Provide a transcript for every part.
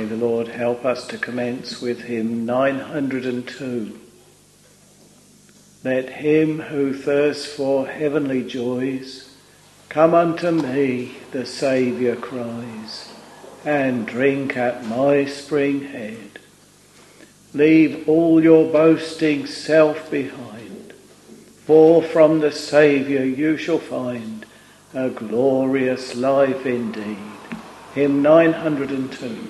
May the Lord help us to commence with hymn 902. Let him who thirsts for heavenly joys come unto me, the Saviour cries, and drink at my spring head. Leave all your boasting self behind, for from the Saviour you shall find a glorious life indeed. Hymn 902.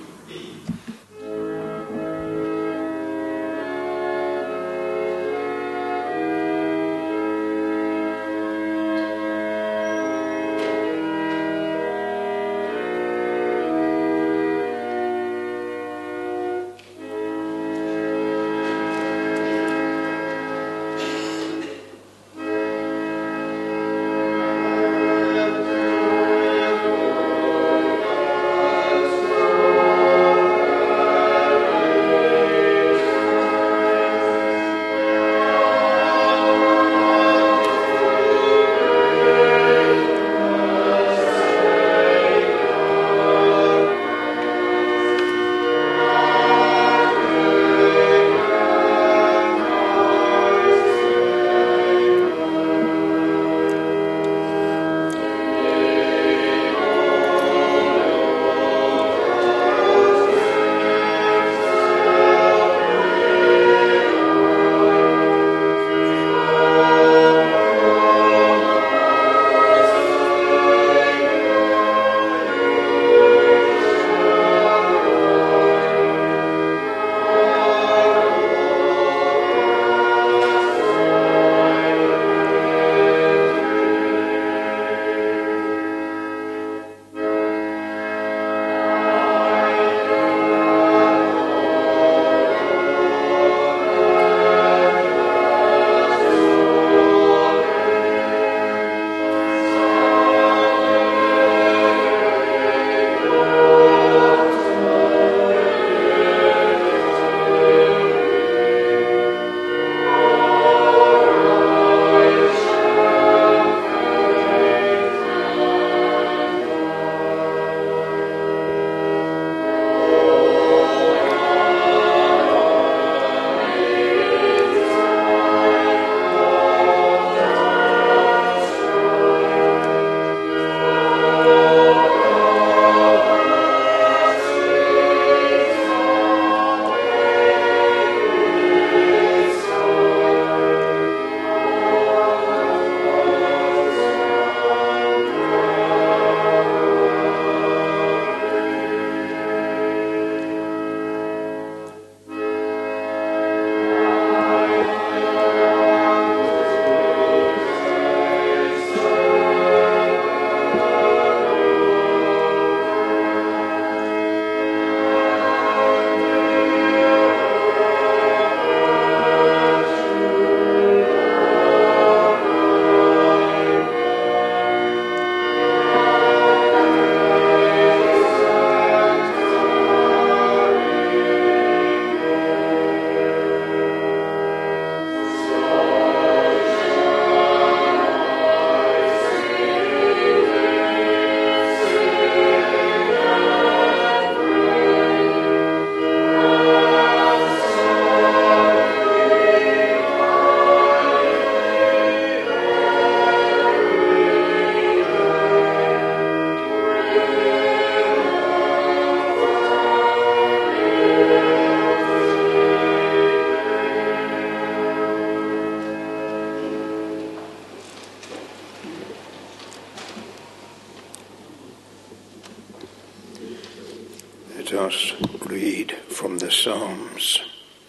Let us read from the Psalms.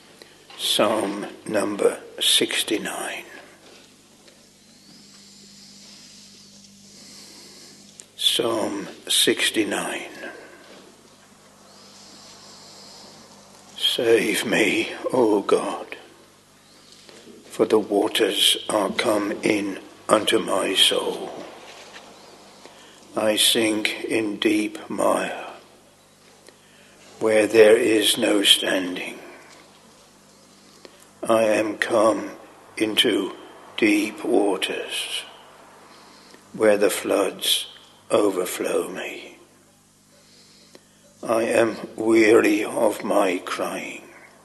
Psalm number 69. Psalm 69. Save me, O God, for the waters are come in unto my soul. I sink in deep mire, where there is no standing. I am come into deep waters, where the floods overflow me. I am weary of my crying.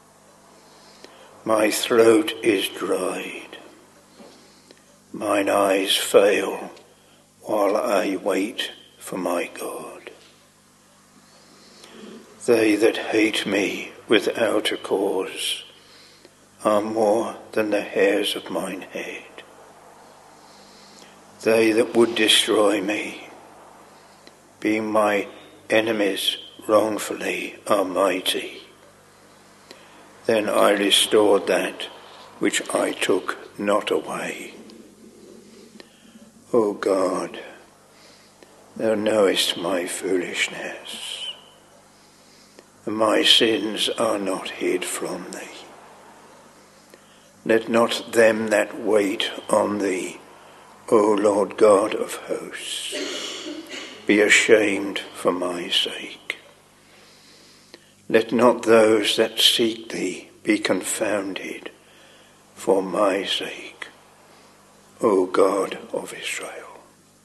My throat is dried. Mine eyes fail while I wait for my God. They that hate me without a cause are more than the hairs of mine head. They that would destroy me, being my enemies wrongfully, are mighty. Then I restored that which I took not away. O God, thou knowest my foolishness, and my sins are not hid from thee. Let not them that wait on thee, O Lord God of hosts, be ashamed for my sake. Let not those that seek thee be confounded for my sake, O God of Israel.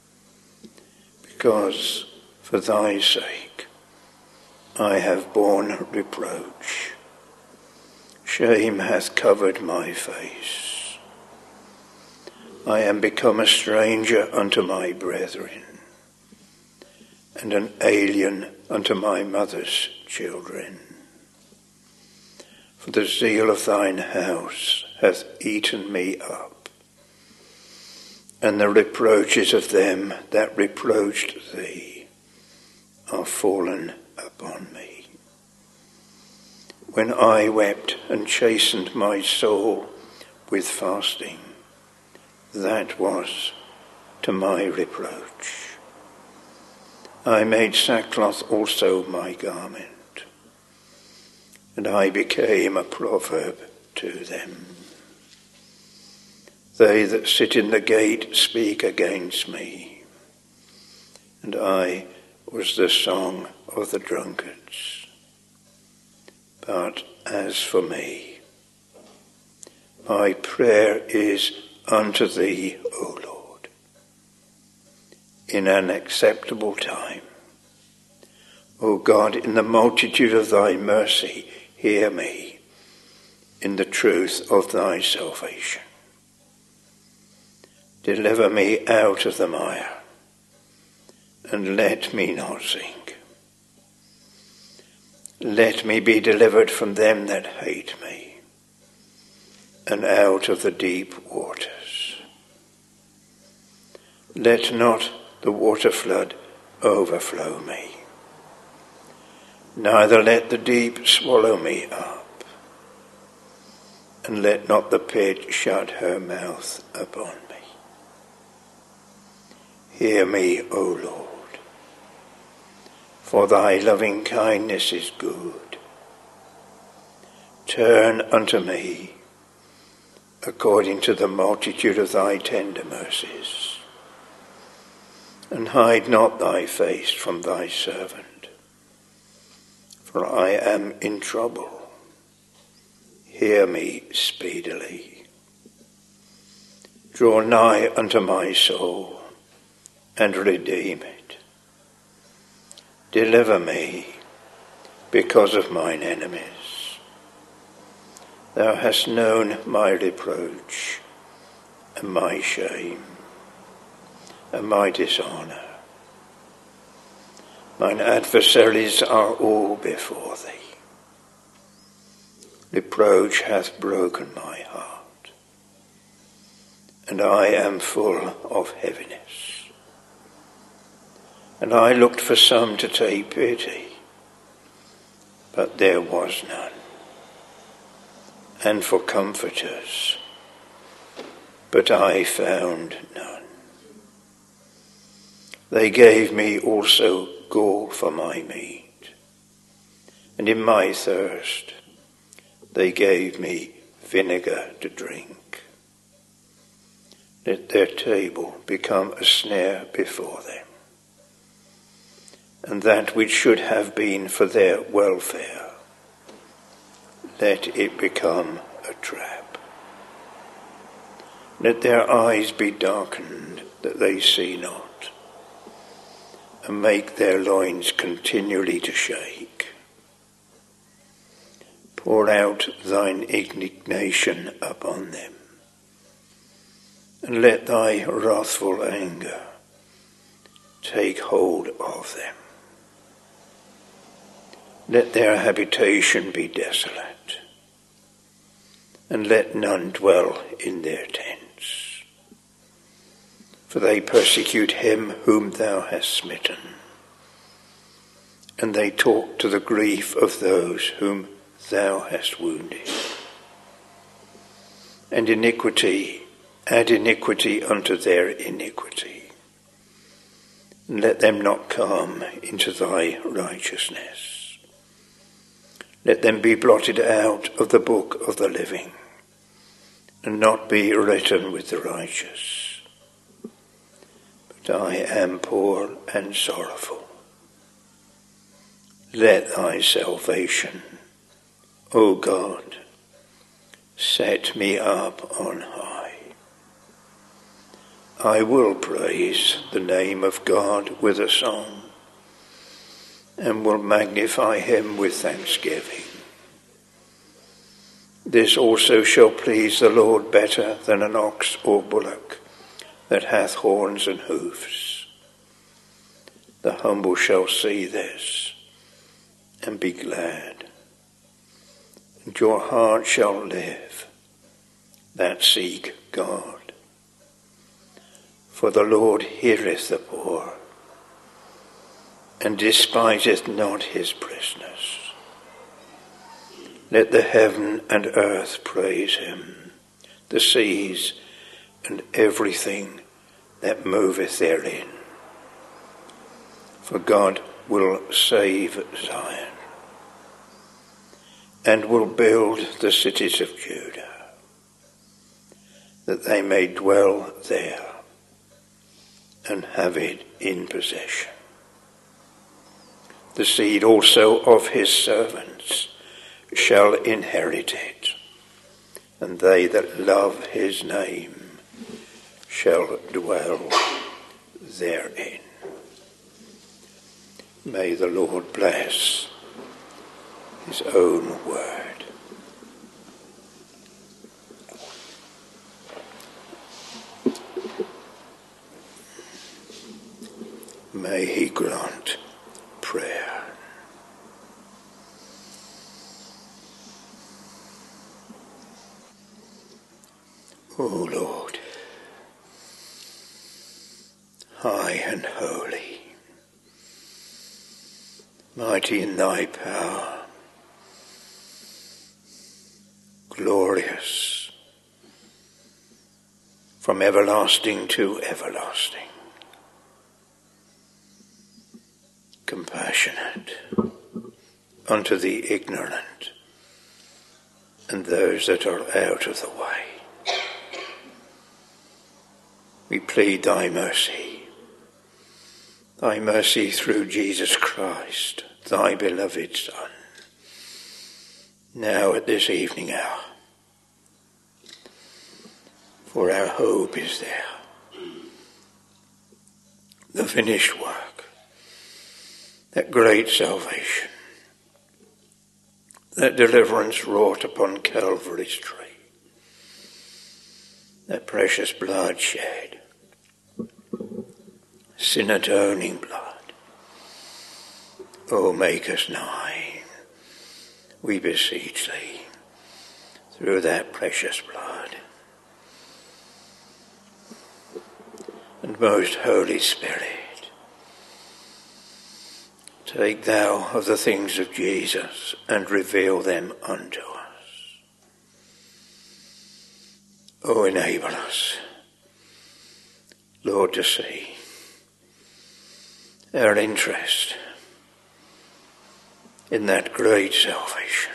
Because for thy sake I have borne reproach. Shame hath covered my face. I am become a stranger unto my brethren, and an alien unto my mother's children. For the zeal of thine house hath eaten me up, and the reproaches of them that reproached thee are fallen upon me. When I wept and chastened my soul with fasting, that was to my reproach. I made sackcloth also my garment, and I became a proverb to them. They that sit in the gate speak against me, and I was the song of the drunkards. But as for me, my prayer is unto thee, O Lord, in an acceptable time. O God, in the multitude of thy mercy, hear me in the truth of thy salvation. Deliver me out of the mire, and let me not sink. Let me be delivered from them that hate me, and out of the deep waters. Let not the water flood overflow me, neither let the deep swallow me up, and let not the pit shut her mouth upon me. Hear me, O Lord, for thy loving kindness is good. Turn unto me according to the multitude of thy tender mercies, and hide not thy face from thy servant, for I am in trouble. Hear me speedily. Draw nigh unto my soul, and redeem it. Deliver me because of mine enemies. Thou hast known my reproach, and my shame, and my dishonour. Mine adversaries are all before thee. Reproach hath broken my heart, and I am full of heaviness. And I looked for some to take pity, but there was none, and for comforters, but I found none. They gave me also gall for my meat, and in my thirst they gave me vinegar to drink. Let their table become a snare before them, and that which should have been for their welfare, let it become a trap. Let their eyes be darkened, that they see not, and make their loins continually to shake. pour out thine indignation upon them, and let thy wrathful anger take hold of them. Let their habitation be desolate, and let none dwell in their tents. For they persecute him whom thou hast smitten, and they talk to the grief of those whom thou hast wounded. And iniquity, add iniquity unto their iniquity, and let them not come into thy righteousness. Let them be blotted out of the book of the living, and not be written with the righteous. But I am poor and sorrowful. Let thy salvation, O God, set me up on high. I will praise the name of God with a song, and will magnify him with thanksgiving. This also shall please the Lord better than an ox or bullock that hath horns and hoofs. The humble shall see this and be glad, and your heart shall live that seek God. For the Lord heareth the poor, and despiseth not his prisoners. Let the heaven and earth praise him, the seas and everything that moveth therein. For God will save Zion, and will build the cities of Judah, that they may dwell there and have it in possession. The seed also of his servants shall inherit it, and they that love his name shall dwell therein. May the Lord bless his own word. May he grant prayer. O Lord, high and holy, mighty in thy power, glorious from everlasting to everlasting, compassionate unto the ignorant and those that are out of the way. We plead thy mercy through Jesus Christ, thy beloved Son, now at this evening hour. For our hope is there, the finished work, that great salvation, that deliverance wrought upon Calvary's tree, that precious blood shed, sin atoning blood. Oh, make us nigh, we beseech thee, through that precious blood. And most Holy Spirit, take thou of the things of Jesus and reveal them unto us. Oh, enable us, Lord, to see our interest in that great salvation.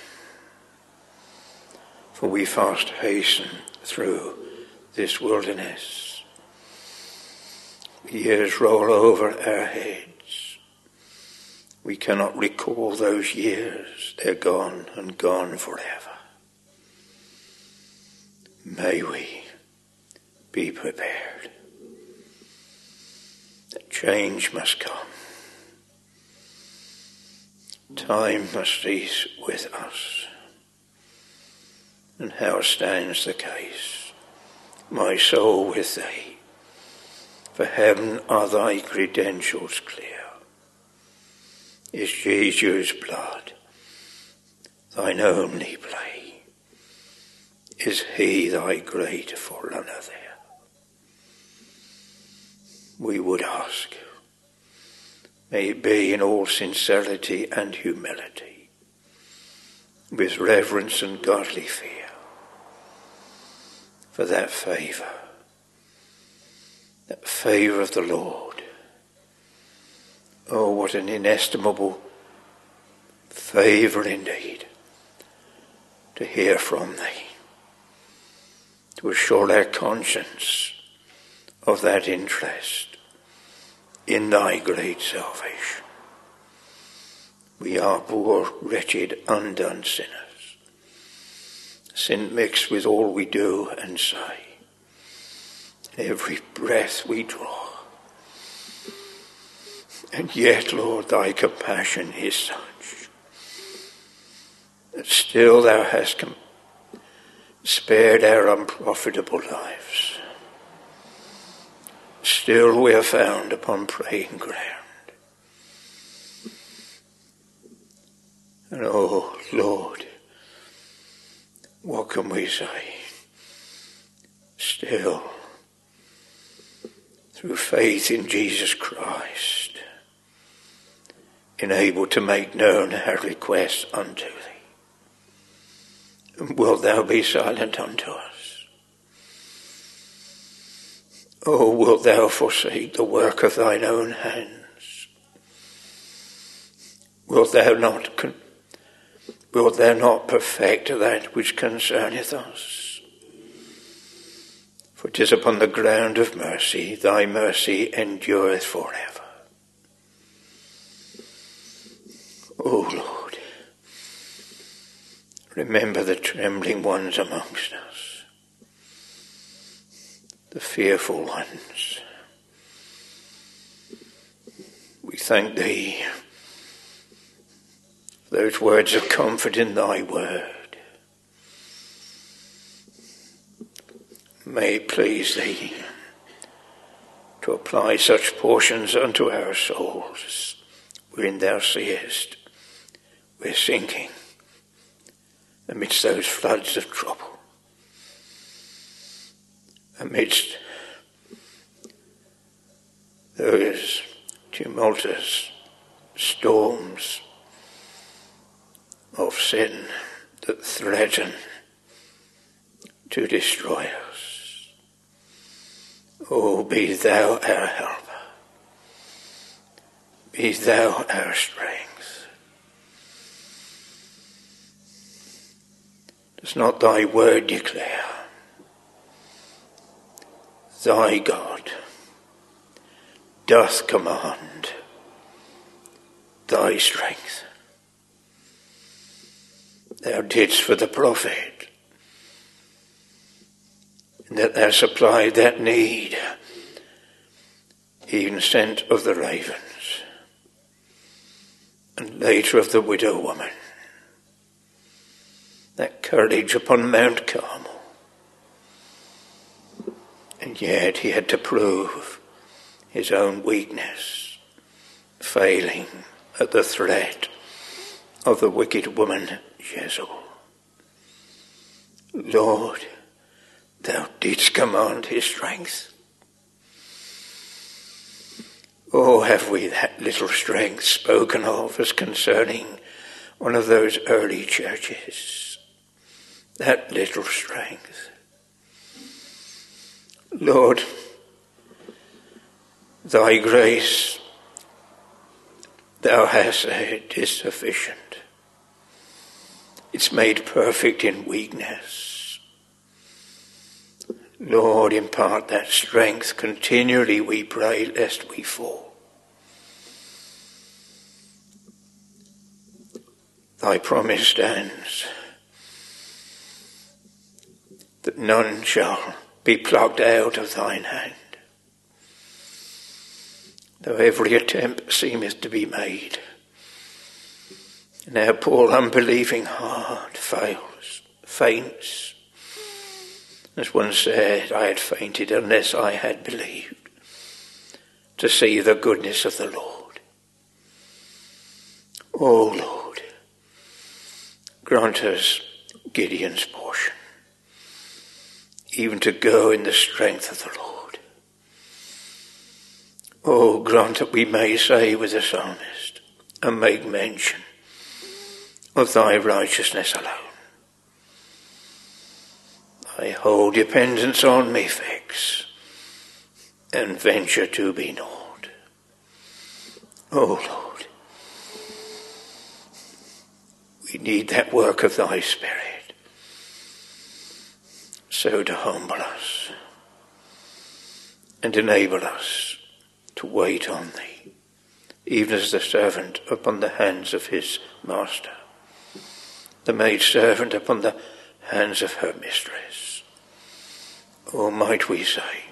For we fast hasten through this wilderness. Years roll over our heads. We cannot recall those years. They're gone and gone forever. May we be prepared. That change must come. Time must cease with us. And how stands the case, my soul, with thee? For heaven are thy credentials clear. Is Jesus' blood thine only play? Is he thy great forerunner there? We would ask, may it be in all sincerity and humility, with reverence and godly fear, for that favour of the Lord. Oh, what an inestimable favour indeed, to hear from thee, to assure our conscience of that interest in thy great salvation. We are poor, wretched, undone sinners, sin mixed with all we do and say, every breath we draw. And yet, Lord, thy compassion is such that still thou hast spared our unprofitable lives. Still we are found upon praying ground. And oh, Lord, what can we say? Still, through faith in Jesus Christ, enabled to make known our requests unto thee. And wilt thou be silent unto us? Oh, wilt thou forsake the work of thine own hands? Wilt thou not perfect that which concerneth us? For 'tis upon the ground of mercy, thy mercy endureth forever. O Lord, remember the trembling ones amongst us, the fearful ones. We thank thee for those words of comfort in thy word. May it please thee to apply such portions unto our souls, wherein thou seest we're sinking amidst those floods of trouble, amidst those tumultuous storms of sin that threaten to destroy us. Oh, be thou our helper. Be thou our strength. Does not thy word declare, thy God doth command thy strength? Thou didst for the prophet, and that thou supplied that need, even sent of the ravens, and later of the widow woman. That courage upon Mount Carmel. And yet he had to prove his own weakness, failing at the threat of the wicked woman Jezebel. Lord, thou didst command his strength. Oh, have we that little strength spoken of as concerning one of those early churches? That little strength. Lord, thy grace, thou hast said, is sufficient. It's made perfect in weakness. Lord, impart that strength continually, we pray, lest we fall. Thy promise stands, that none shall be plucked out of thine hand. Though every attempt seemeth to be made, and our poor unbelieving heart fails, faints, As one said, I had fainted unless I had believed to see the goodness of the Lord. O Lord, grant us Gideon's portion, even to go in the strength of the Lord. O grant that we may say with the psalmist, and make mention of thy righteousness alone. Thy whole dependence on me fix, and venture to be naught. O Lord, we need that work of thy Spirit, so to humble us and enable us to wait on thee, even as the servant upon the hands of his master, the maidservant upon the hands of her mistress. Or might we say,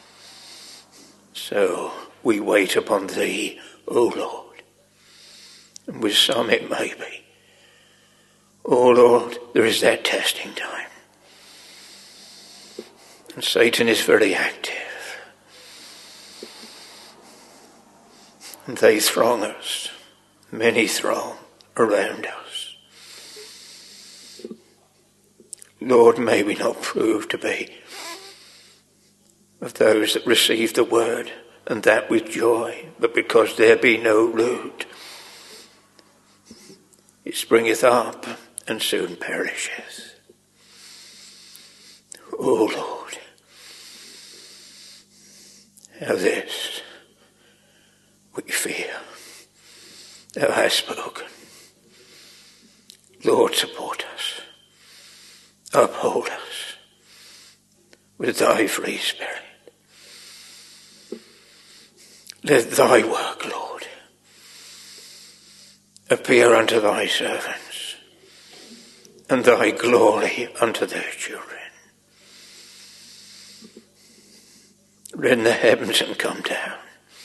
so we wait upon thee, O Lord. And with some it may be, O Lord, there is that testing time. And Satan is very active. And they throng us, many throng around us. Lord, may we not prove to be of those that receive the word, and that with joy, but because there be no root, it springeth up and soon perisheth. O Lord, how this we fear. Thou hast spoken. Lord, support us. Uphold us with thy free Spirit. Let thy work, Lord, appear unto thy servants, and thy glory unto their children. Rend the heavens and come down.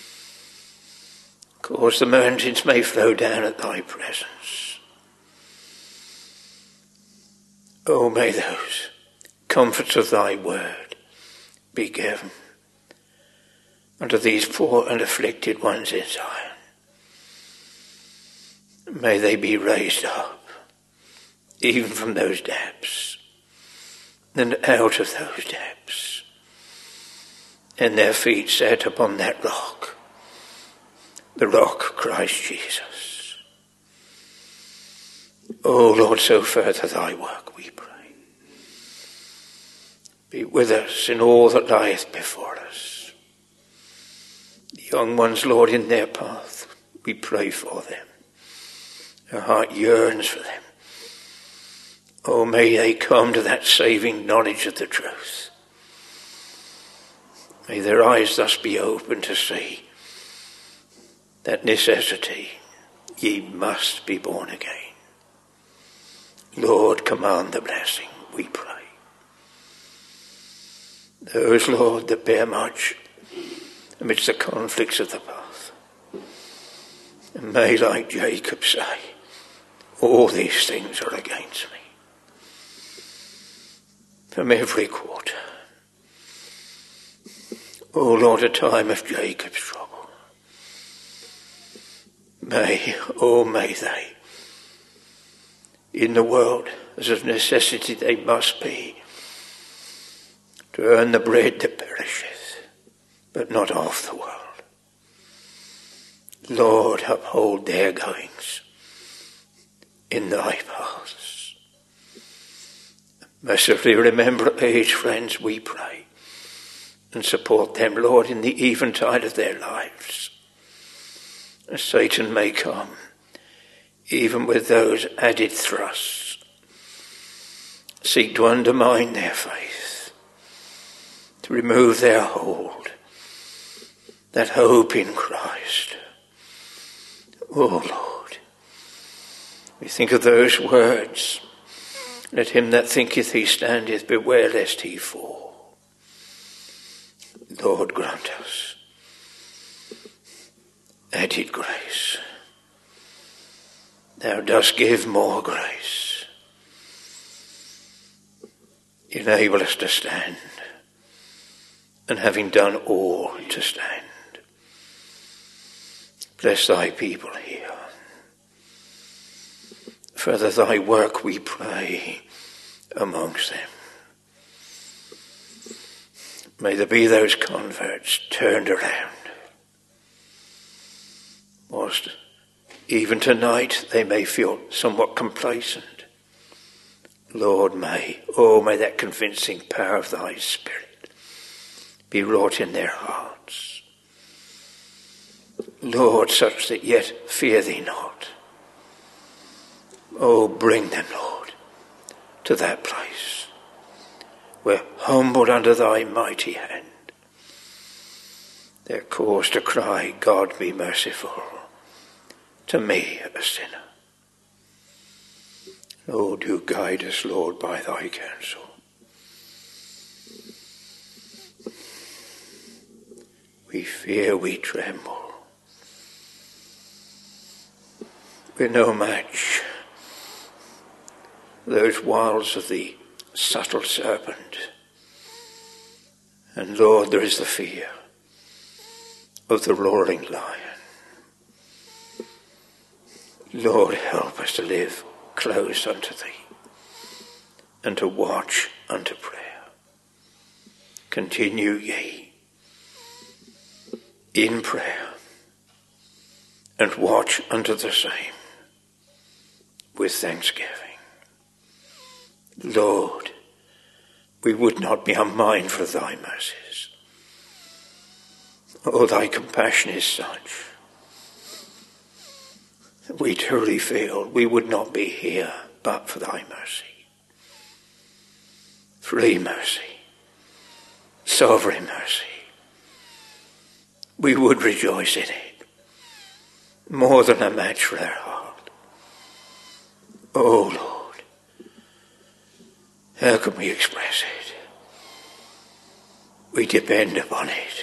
Cause the mountains may flow down at thy presence. Oh, may those comforts of thy word be given unto these poor and afflicted ones in Zion. May they be raised up, even from those depths, and out of those depths, and their feet set upon that rock, the rock Christ Jesus. O Lord, so further thy work, we pray. Be with us in all that lieth before us. The young ones, Lord, in their path, we pray for them. Our heart yearns for them. Oh, may they come to that saving knowledge of the truth. May their eyes thus be open to see that necessity, ye must be born again. Lord, command the blessing, we pray. Those, Lord, that bear much amidst the conflicts of the path, and may, like Jacob, say, all these things are against me. From every quarter. O Lord, a time of Jacob's trouble. May they, in the world, as of necessity they must be, to earn the bread that perisheth, but not of the world. Lord, uphold their goings in thy paths. Mercifully remember aged friends, we pray, and support them, Lord, in the eventide of their lives. As Satan may come, even with those added thrusts, seek to undermine their faith, to remove their hold, that hope in Christ. Oh Lord, we think of those words, let him that thinketh he standeth beware lest he fall. Lord, grant us added grace. Thou dost give more grace. enable us to stand, and having done all to stand, bless thy people here. Further thy work, we pray, amongst them. May there be those converts turned around, whilst even tonight they may feel somewhat complacent. Lord, may that convincing power of thy Spirit be wrought in their hearts. Lord, such that yet fear thee not. Oh, bring them, Lord, to that place where, humbled under thy mighty hand, they're caused to cry, God be merciful to me, a sinner. Oh, do guide us, Lord, by thy counsel. We fear, we tremble. We're no match. Those wiles of the subtle serpent. And Lord, there is the fear of the roaring lion. Lord, help us to live close unto thee, and to watch unto prayer. Continue ye in prayer, and watch unto the same with thanksgiving. Lord, we would not be unmindful of thy mercies. Oh, thy compassion is such that we truly feel we would not be here but for thy mercy. Free mercy, sovereign mercy. We would rejoice in it more than a match for our heart. Oh Lord, how can we express it? We depend upon it.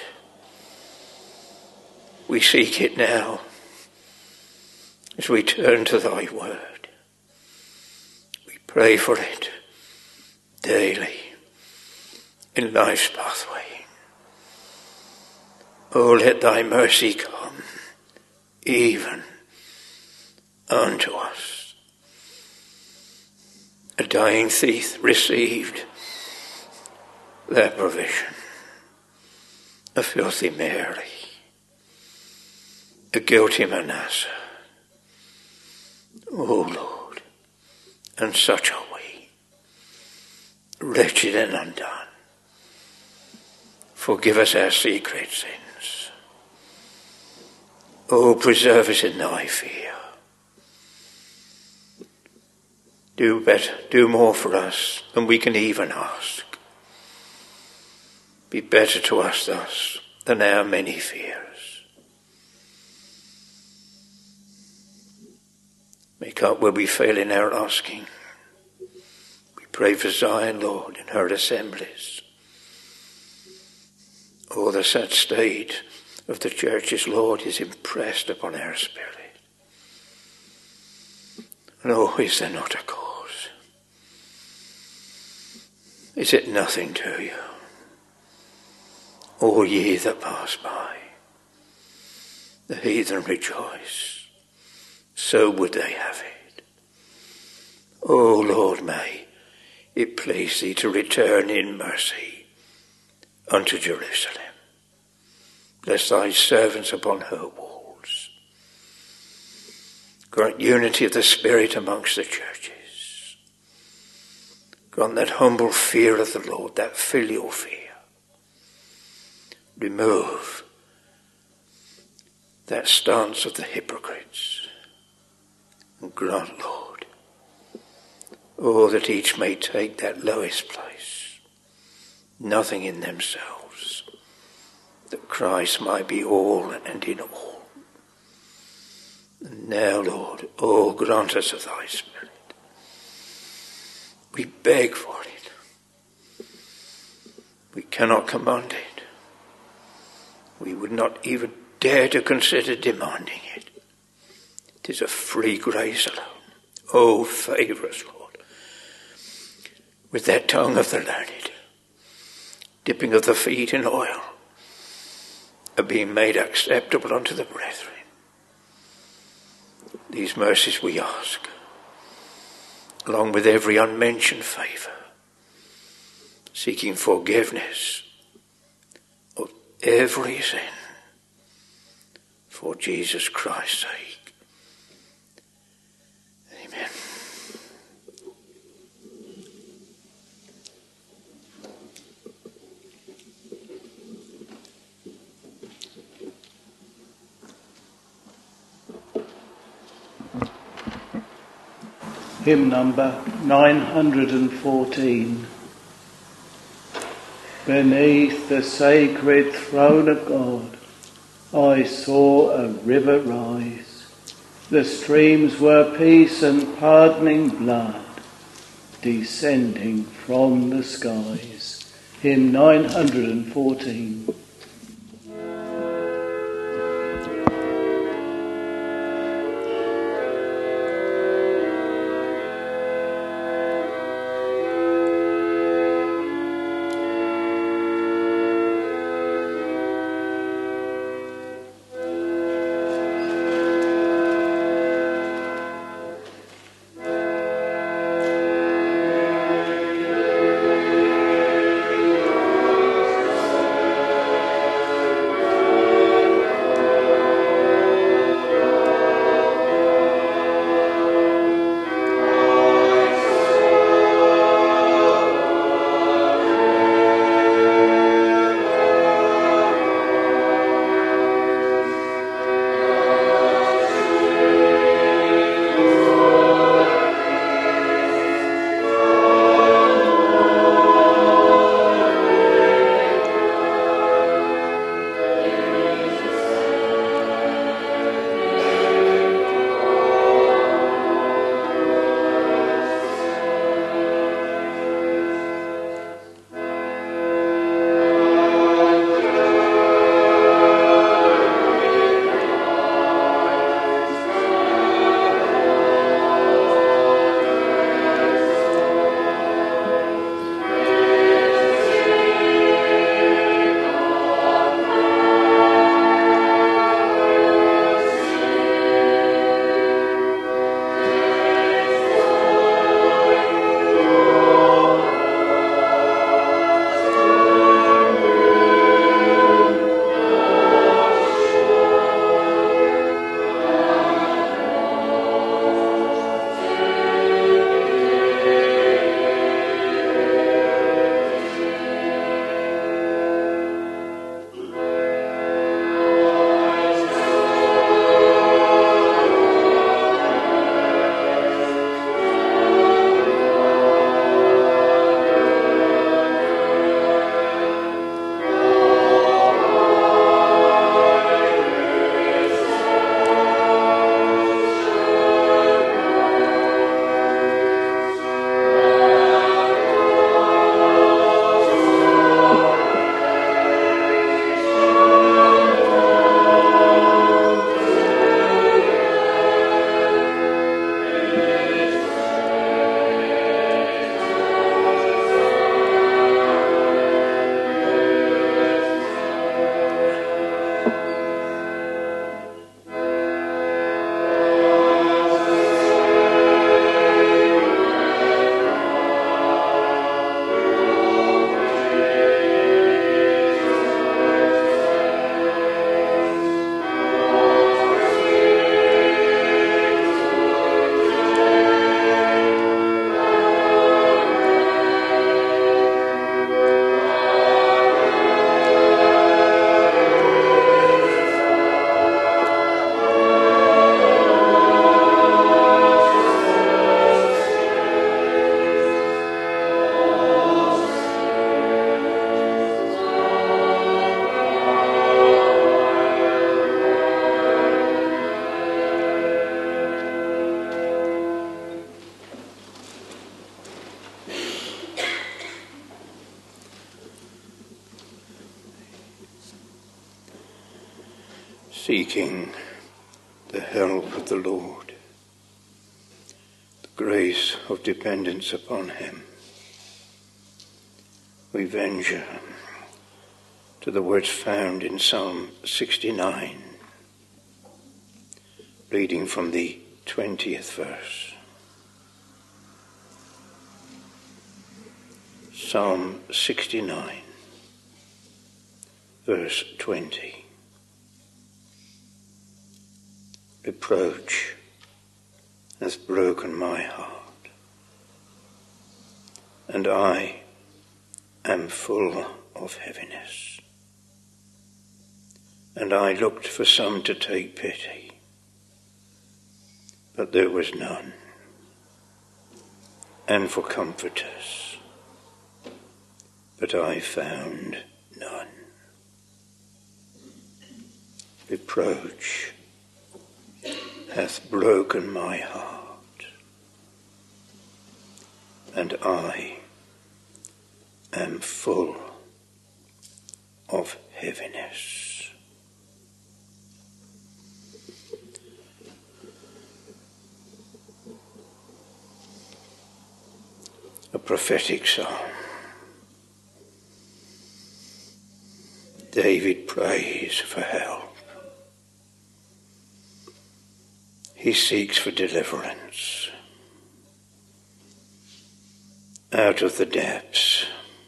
We seek it now as we turn to thy word. We pray for it daily in life's pathway. Oh, let thy mercy come even unto us. A dying thief received their provision. A filthy Mary, a guilty Manasseh. Oh Lord, and such are we, wretched and undone. Forgive us our secret sins. Oh, preserve us in thy fear. Do better, do more for us than we can even ask. Be better to us thus than our many fears. Make up where we fail in our asking. We pray for Zion, Lord, in her assemblies. Oh, the sad state of the churches, Lord, is impressed upon our spirit. And oh, is there not a cause? Is it nothing to you? All ye that pass by, the heathen rejoice. So would they have it. O Lord, may it please thee to return in mercy unto Jerusalem. Bless thy servants upon her walls. Grant unity of the Spirit amongst the churches. Grant that humble fear of the Lord, that filial fear. Remove that stance of the hypocrites. And grant, Lord, oh, that each may take that lowest place, nothing in themselves, that Christ might be all and in all. And now, Lord, oh, grant us of thy Spirit. We beg for it. We cannot command it. We would not even dare to consider demanding it. It is a free grace alone. Oh, favour us, Lord, with that tongue of the learned, dipping of the feet in oil, of being made acceptable unto the brethren. These mercies we ask, along with every unmentioned favour, seeking forgiveness of every sin for Jesus Christ's sake. Amen. Hymn number 914. Beneath the sacred throne of God, I saw a river rise. The streams were peace and pardoning blood, descending from the skies. Hymn 914. seeking the help of the Lord, the grace of dependence upon him. we venture to the words found in Psalm 69, reading from the 20th verse. Psalm 69, verse 20. Reproach hath broken my heart, and I am full of heaviness. And I looked for some to take pity, but there was none, and for comforters, but I found none. Reproach hath broken my heart, and I am full of heaviness. A prophetic psalm. David prays for help. He seeks for deliverance. Out of the depths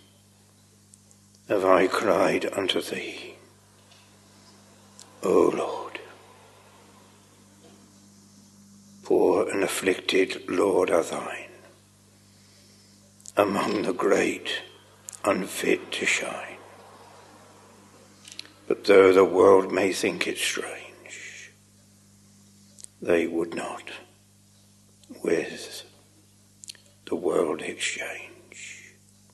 have I cried unto thee, O Lord. Poor and afflicted, Lord, are thine, among the great, unfit to shine. But though the world may think it strange, they would not with the world exchange.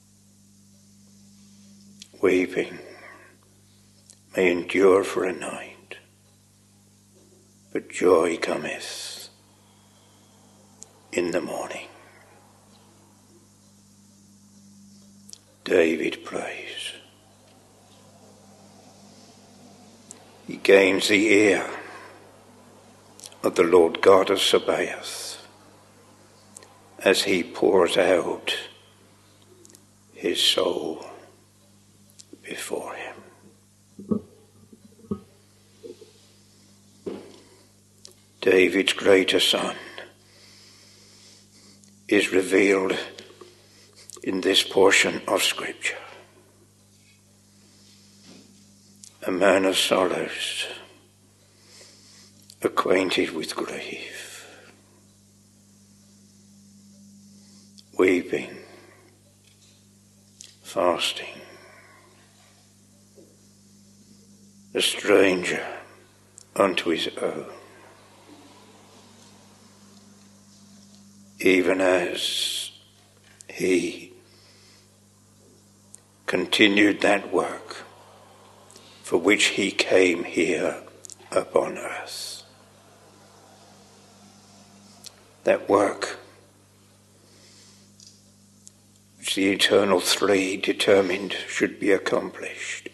Weeping may endure for a night, but joy cometh in the morning. David prays. He gains the ear of the Lord God of Sabaoth as he pours out his soul before him. David's greater son is revealed in this portion of Scripture. A man of sorrows, acquainted with grief, weeping, fasting, a stranger unto his own, even as he continued that work for which he came here upon earth. That work which the eternal three determined should be accomplished.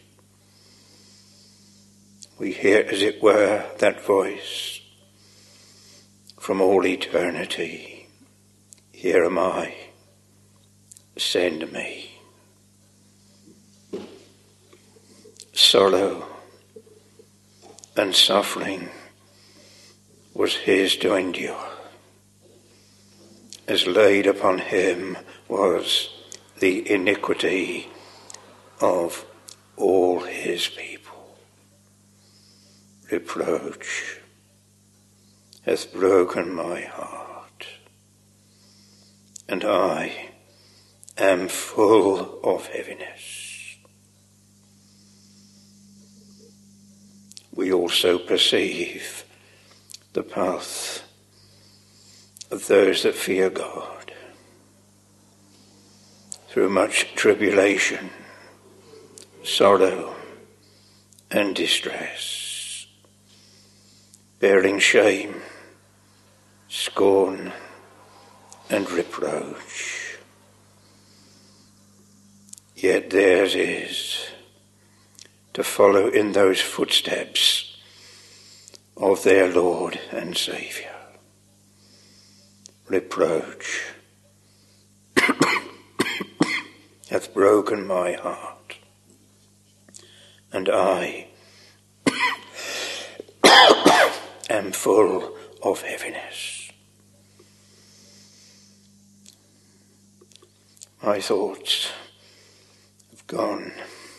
We hear, as it were, that voice from all eternity, here am I, send me. Sorrow and suffering was his to endure, as laid upon him was the iniquity of all his people. Reproach hath broken my heart, and I am full of heaviness. We also perceive the path of those that fear God. Through much tribulation, sorrow, and distress, bearing shame, scorn, and reproach. Yet theirs is to follow in those footsteps of their Lord and Saviour. Reproach hath hath broken my heart, and I am full of heaviness. My thoughts have gone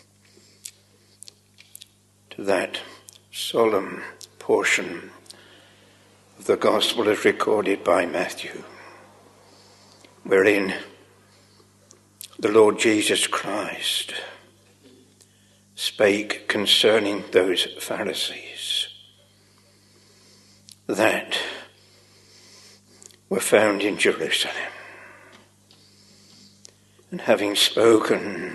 to that solemn portion of the Gospel as recorded by Matthew, wherein the Lord Jesus Christ spake concerning those Pharisees that were found in Jerusalem. And having spoken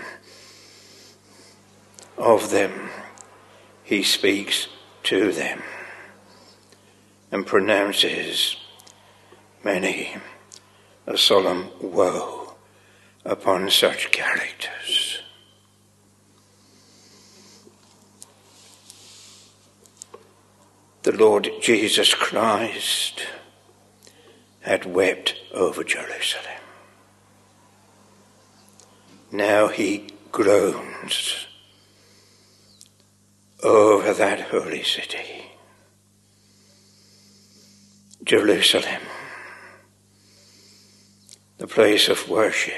of them, he speaks to them and pronounces many a solemn woe upon such characters. The Lord Jesus Christ had wept over Jerusalem. Now he groans over that holy city. Jerusalem, the place of worship,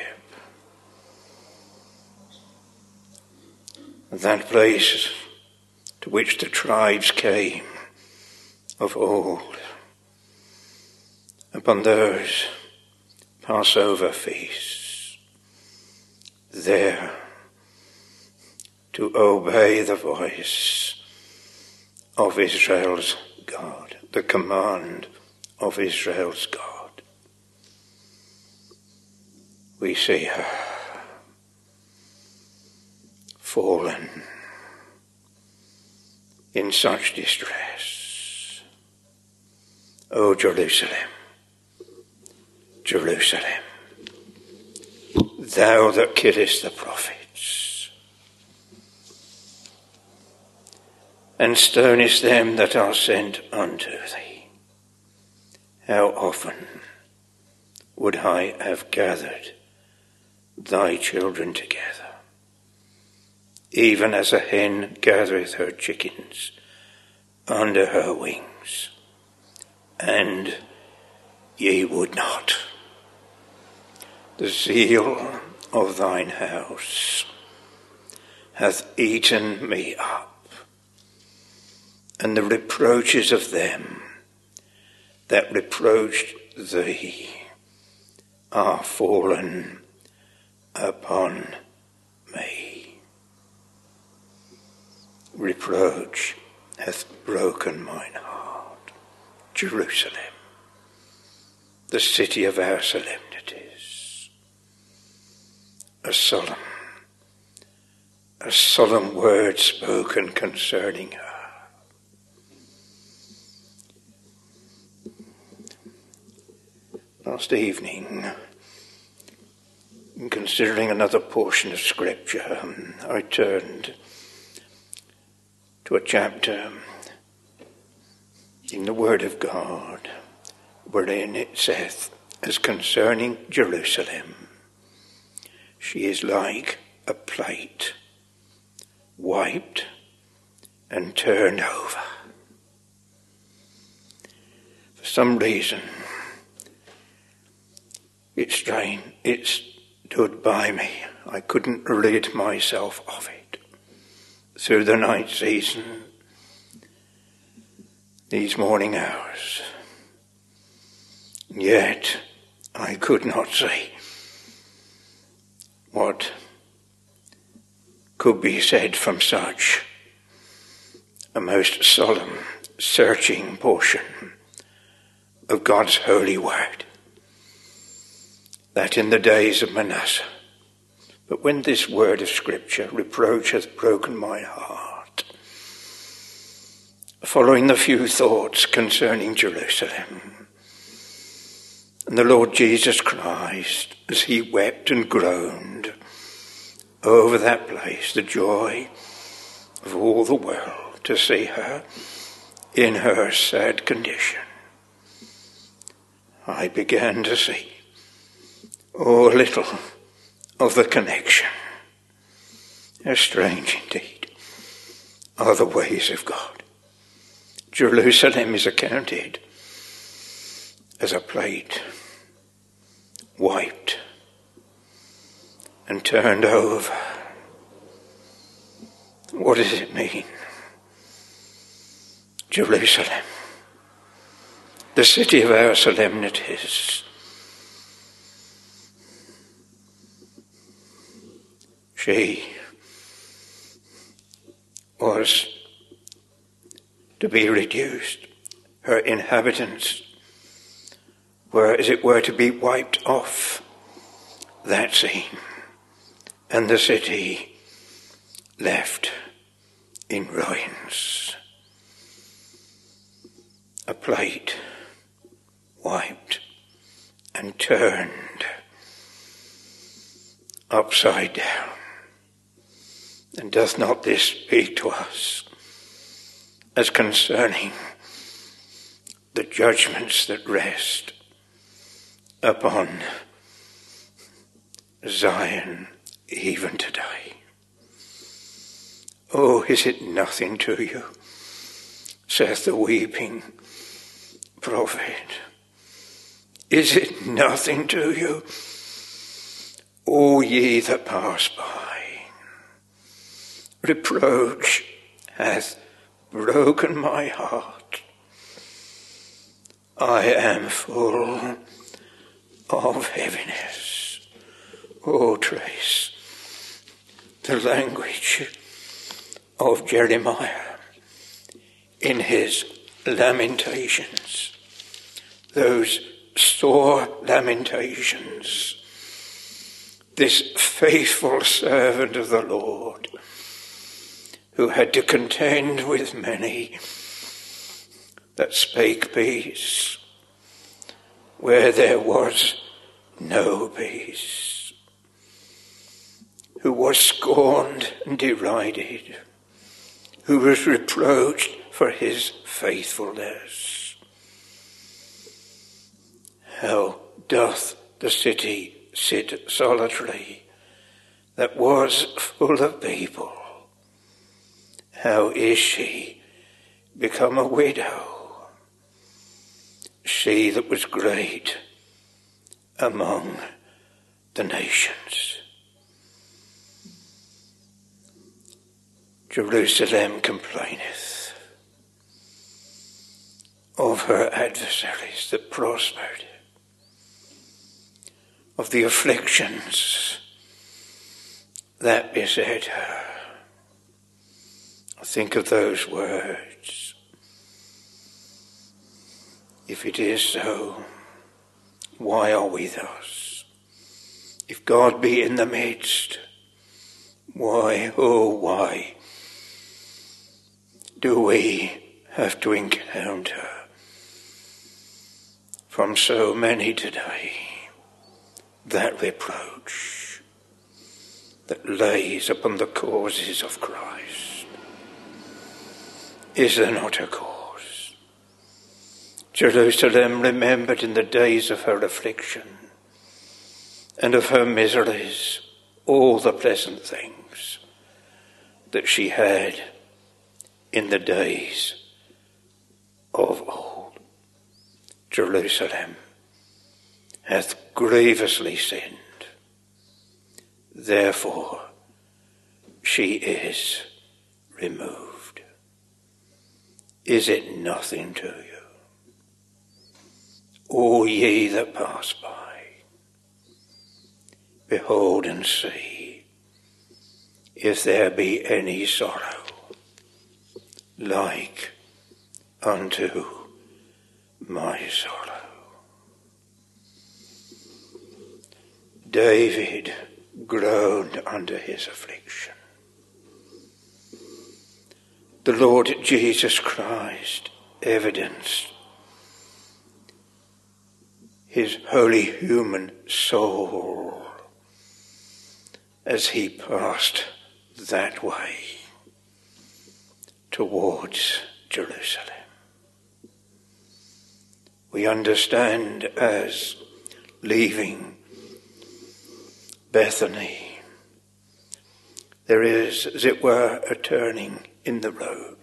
that place to which the tribes came of old upon those Passover feasts, there to obey the voice of Israel's God, the command of Israel's God. We see her fallen in such distress. O Jerusalem, Jerusalem, thou that killest the prophets, and stonest them that are sent unto thee, how often would I have gathered thy children together, even as a hen gathereth her chickens under her wings, and ye would not. The zeal of thine house hath eaten me up, and the reproaches of them that reproached thee are fallen upon me. Reproach hath broken mine heart. Jerusalem, the city of our solemnities, a solemn word spoken concerning her. Last evening, in considering another portion of Scripture, I turned to a chapter in the Word of God, wherein it saith, as concerning Jerusalem, she is like a plate, wiped and turned over. For some reason, it stood by me. I couldn't rid myself of it. Through the night season, these morning hours. Yet I could not see what could be said from such a most solemn, searching portion of God's holy word, that in the days of Manasseh, but when this word of Scripture, reproach hath broken my heart, following the few thoughts concerning Jerusalem, and the Lord Jesus Christ, as he wept and groaned over that place, the joy of all the world to see her in her sad condition, I began to see a little of the connection How strange indeed are the ways of God. Jerusalem is accounted as a plate wiped and turned over. What does it mean? Jerusalem, the city of our solemnities. She was to be reduced. Her inhabitants were, as it were, to be wiped off that scene, and the city left in ruins. A plate wiped and turned upside down. And doth not this speak to us as concerning the judgments that rest upon Zion even today? Oh, is it nothing to you, saith the weeping prophet? Is it nothing to you, O ye that pass by? Reproach hath broken my heart. I am full of heaviness. Oh, trace the language of Jeremiah in his lamentations, those sore lamentations. This faithful servant of the Lord, who had to contend with many that spake peace where there was no peace, who was scorned and derided, who was reproached for his faithfulness. How doth the city sit solitary that was full of people? How is she become a widow, she that was great among the nations? Jerusalem complaineth of her adversaries that prospered, of the afflictions that beset her. Think of those words. If it is so, why are we thus? If God be in the midst, why, oh why, do we have to encounter from so many today that reproach that lays upon the causes of Christ? Is there not a cause? Jerusalem remembered in the days of her affliction and of her miseries all the pleasant things that she had in the days of old. Jerusalem hath grievously sinned, therefore she is removed. Is it nothing to you, O ye that pass by? Behold and see if there be any sorrow like unto my sorrow. David groaned under his affliction. The Lord Jesus Christ evidenced his holy human soul as he passed that way towards Jerusalem. We understand as leaving Bethany there is, as it were, a turning in the road.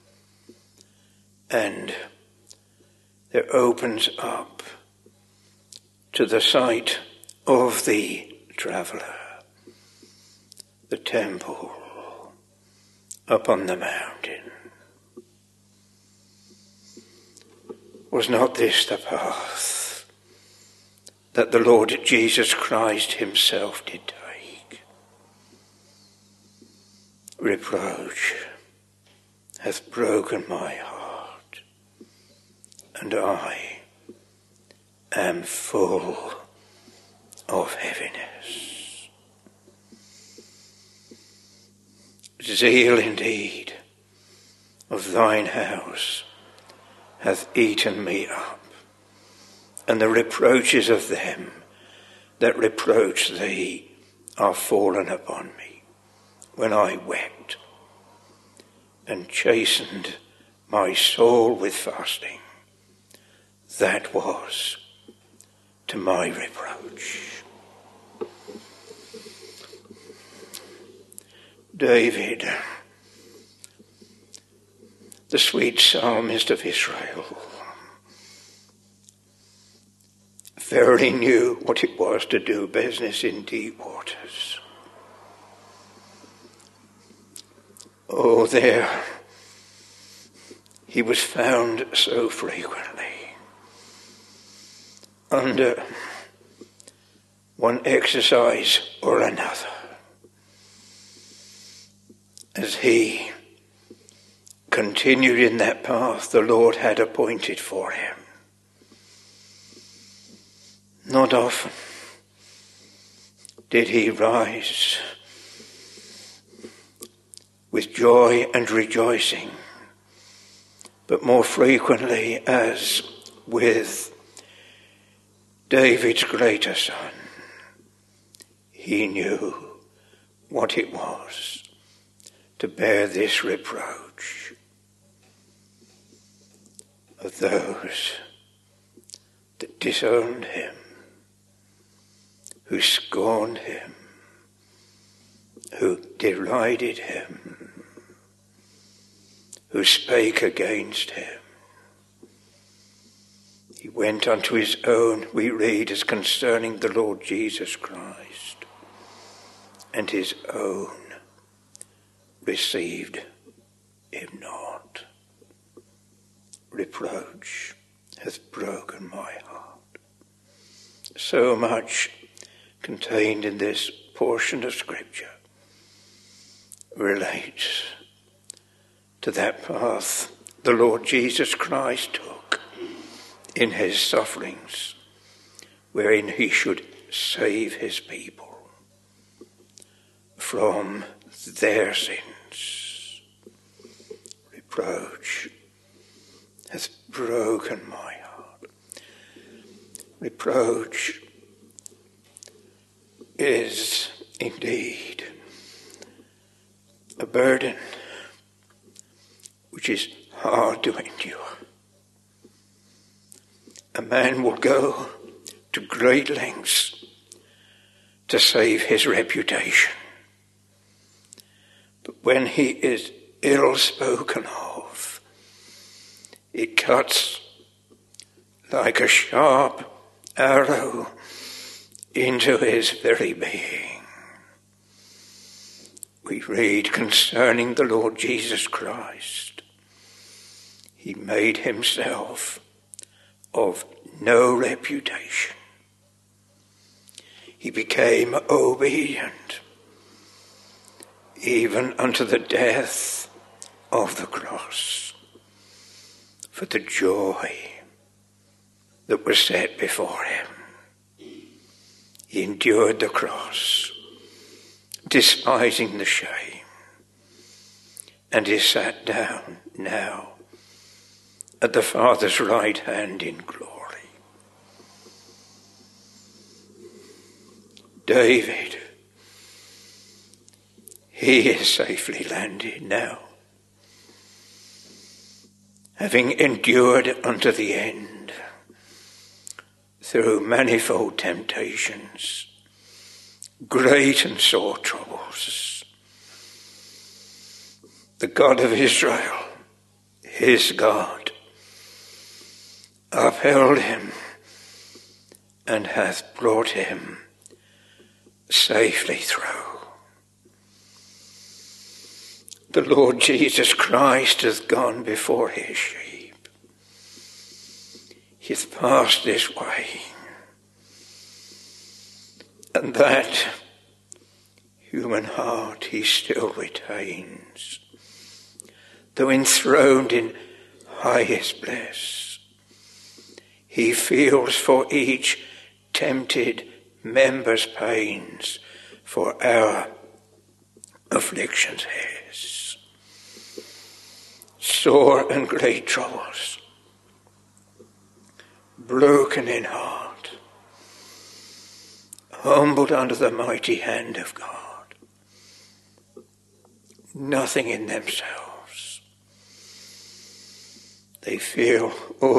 And there opens up to the sight of the traveller the temple up on the mountain. Was not this the path that the Lord Jesus Christ himself did take? Reproach hath broken my heart, and I am full of heaviness. Zeal indeed of thine house hath eaten me up, and the reproaches of them that reproach thee are fallen upon me, when I wept and chastened my soul with fasting. That was to my reproach. David, the sweet psalmist of Israel, verily knew what it was to do business in deep waters. Oh, there he was found so frequently under one exercise or another, as he continued in that path the Lord had appointed for him. Not often did he rise with joy and rejoicing, but more frequently, as with David's greater son, he knew what it was to bear this reproach of those that disowned him, who scorned him, who derided him, who spake against him. He went unto his own, we read, as concerning the Lord Jesus Christ, and his own received him not. Reproach hath broken my heart. So much contained in this portion of Scripture relates to that path the Lord Jesus Christ took in his sufferings, wherein he should save his people from their sins. Reproach hath broken my heart. Reproach is indeed a burden which is hard to endure. A man will go to great lengths to save his reputation, but when he is ill spoken of, it cuts like a sharp arrow into his very being. We read concerning the Lord Jesus Christ, he made himself of no reputation. He became obedient even unto the death of the cross, for the joy that was set before him. He endured the cross, despising the shame, and is sat down now at the Father's right hand in glory. David, he is safely landed now, having endured unto the end through manifold temptations, great and sore troubles, The God of Israel, his God, upheld him and hath brought him safely through. The Lord Jesus Christ hath gone before his sheep. He hath passed this way. And that human heart he still retains, though enthroned in highest bliss. He feels for each tempted member's pains, for our afflictions his. Sore and great troubles, broken in heart, humbled under the mighty hand of God, nothing in themselves. They feel,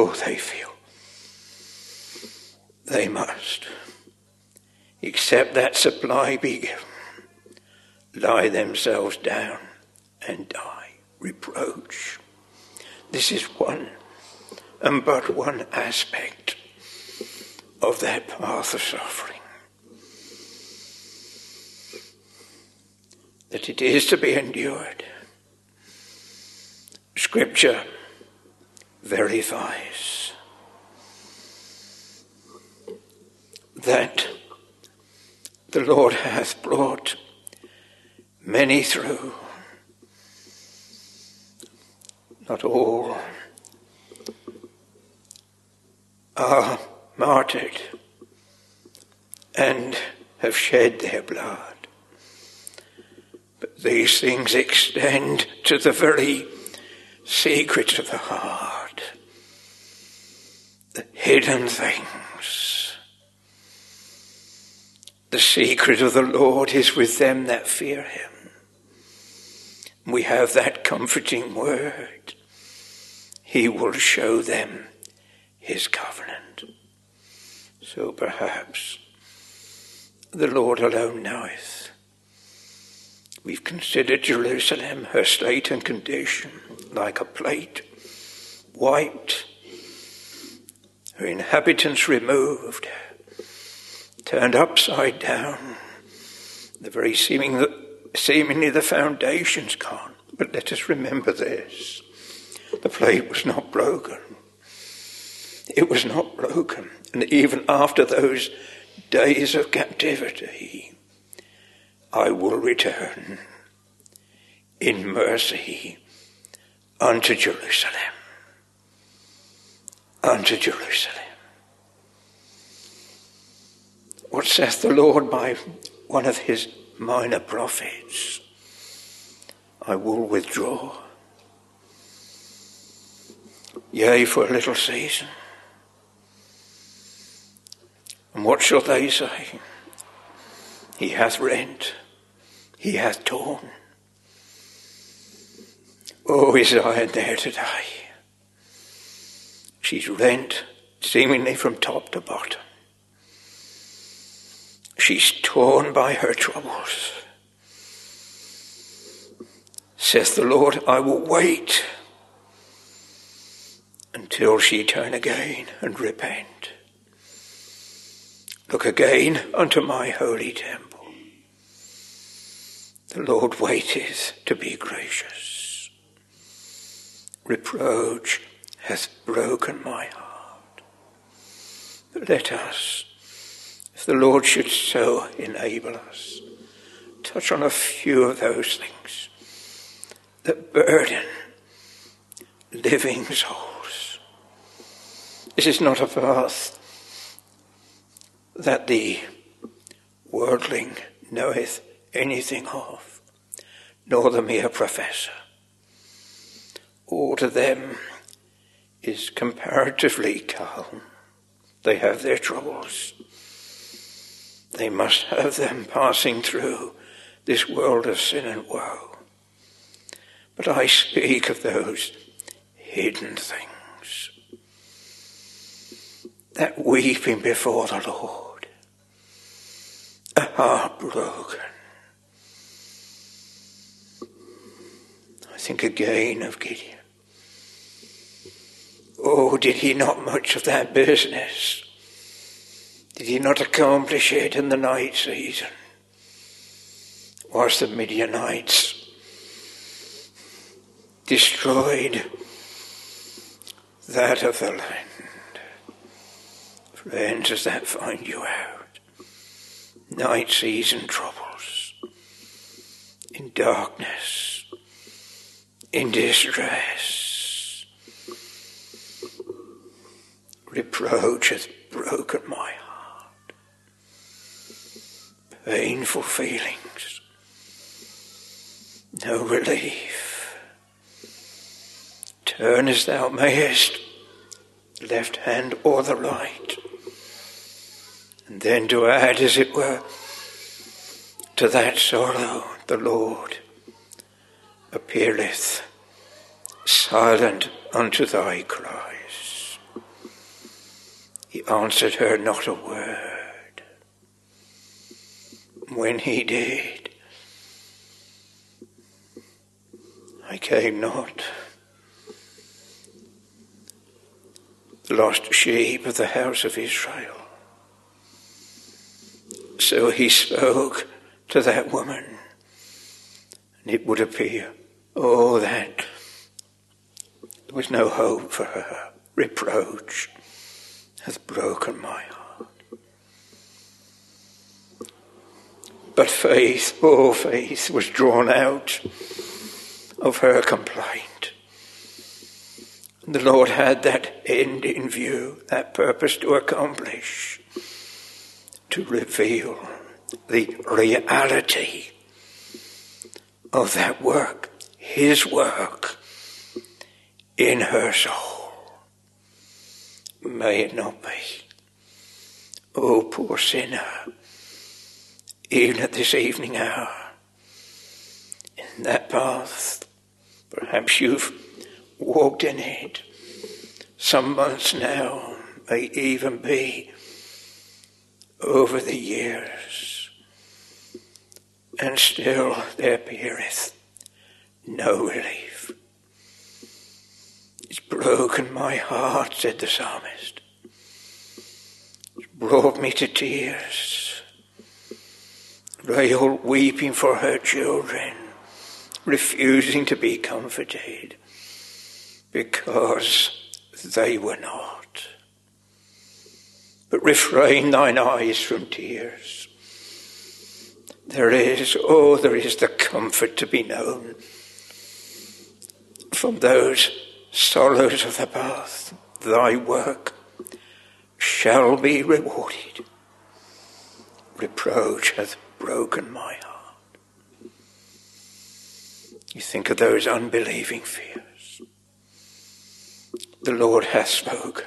they must, except that supply be given, lie themselves down and die. Reproach. This is one and but one aspect of that path of suffering. That it is to be endured. Scripture verifies that the Lord hath brought many through. Not all are martyred and have shed their blood. But these things extend to the very secret of the heart, the hidden things. The secret of the Lord is with them that fear him. We have that comforting word. He will show them his covenant. So perhaps the Lord alone knoweth. We've considered Jerusalem, her state and condition, like a plate, wiped, her inhabitants removed, turned upside down, the very seemingly the foundations gone. But let us remember this. The plate was not broken. It was not broken. And even after those days of captivity, I will return in mercy unto Jerusalem. Unto Jerusalem. What saith the Lord by one of his minor prophets? I will withdraw. Yea, for a little season. And what shall they say? He hath rent, he hath torn. Oh, is Zion there today? She's rent seemingly from top to bottom. She's torn by her troubles. Saith the Lord, I will wait until she turn again and repent. Look again unto my holy temple. The Lord waiteth to be gracious. Reproach hath broken my heart. But let us, if the Lord should so enable us, touch on a few of those things that burden living souls. This is not a path that the worldling knoweth anything of, nor the mere professor. All to them is comparatively calm. They have their troubles. They must have them passing through this world of sin and woe. But I speak of those hidden things, that weeping before the Lord, a heart broken. I think again of Gideon. Oh, did he not much of that business? Did he not accomplish it in the night season? Was the Midianites destroyed that of the land? Friends, does that find you out? Night season troubles, in darkness, in distress. Reproach hath broken my heart. Painful feelings, no relief. Turn as thou mayest, left hand or the right, and then to add, as it were, to that sorrow, the Lord appeareth silent unto thy cries. He answered her not a word. When he did, I came not. The lost sheep of the house of Israel. So he spoke to that woman, and it would appear, that there was no hope for her. Reproach hath broken my heart. But faith, faith was drawn out of her complaint. And the Lord had that end in view, that purpose to accomplish, to reveal the reality of that work, his work, in her soul. May it not be. Oh, poor sinner, even at this evening hour, in that path, perhaps you've walked in it some months now, may even be over the years, and still there appeareth no relief. It's broken my heart, said the psalmist. It's brought me to tears. Rahel weeping for her children, refusing to be comforted because they were not. But refrain thine eyes from tears. There is the comfort to be known from those sorrows of the path. Thy work shall be rewarded. Reproach hath broken my heart. You think of those unbelieving fears. The Lord hath spoken.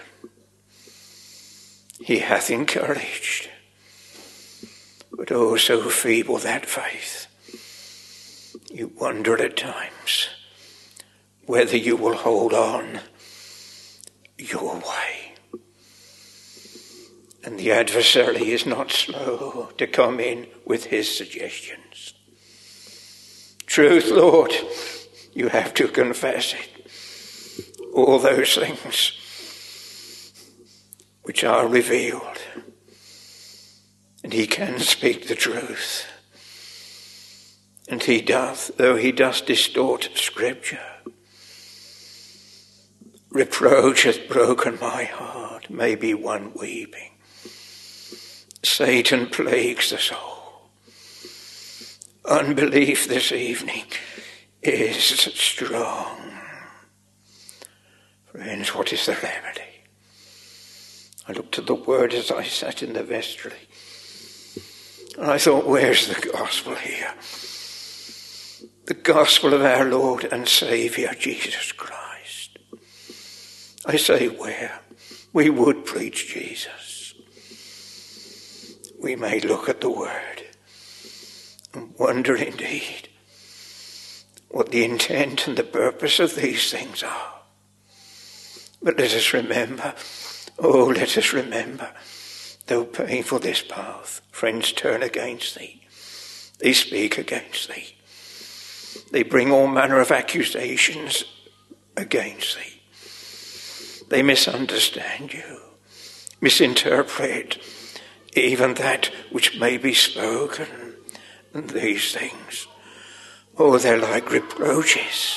He hath encouraged. But oh, so feeble that faith. You wonder at times whether you will hold on your way. And the adversary is not slow to come in with his suggestions. Truth, Lord, you have to confess it. All those things which are revealed. And he can speak the truth. And he doth, though he does distort Scripture. Reproach hath broken my heart, maybe one weeping. Satan plagues the soul. Unbelief this evening is strong. Friends, what is the remedy? I looked at the word as I sat in the vestry. And I thought, where's the gospel here? The gospel of our Lord and Saviour, Jesus Christ. I say where? We would preach Jesus. We may look at the word and wonder indeed what the intent and the purpose of these things are. But let us remember, though painful this path, friends turn against thee. They speak against thee. They bring all manner of accusations against thee. They misunderstand you, misinterpret even that which may be spoken, and these things. Oh, they're like reproaches.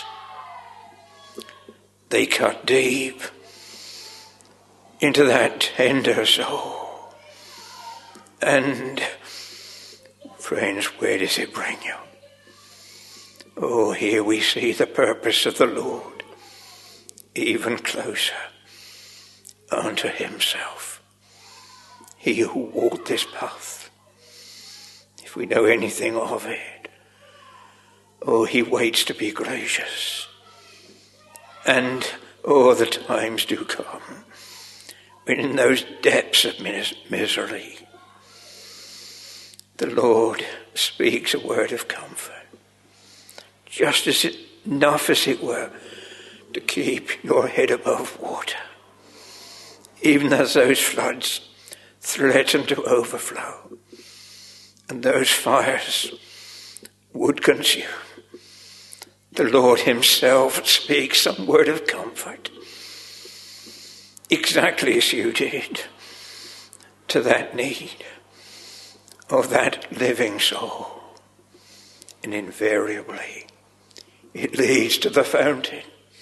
They cut deep into that tender soul. And, friends, where does it bring you? Oh, here we see the purpose of the Lord, even closer unto himself. He who walked this path, if we know anything of it, oh, he waits to be gracious. And, oh, the times do come when in those depths of misery, the Lord speaks a word of comfort, just as enough as it were to keep your head above water, even as those floods threaten to overflow and those fires would consume. The Lord himself speaks some word of comfort, exactly as you did, to that need of that living soul. And invariably, it leads to the fountain.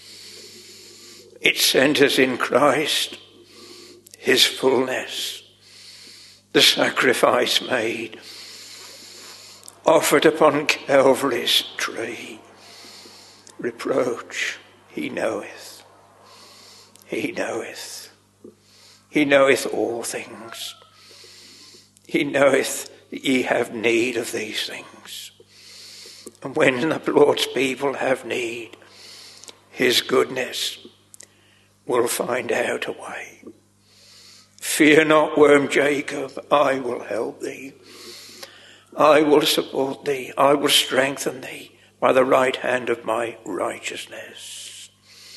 It centers in Christ, his fullness, the sacrifice made, offered upon Calvary's tree. Reproach, he knoweth. He knoweth. He knoweth all things. He knoweth that ye have need of these things. And when the Lord's people have need, his goodness will find out a way. Fear not, worm Jacob, I will help thee. I will support thee. I will strengthen thee by the right hand of my righteousness.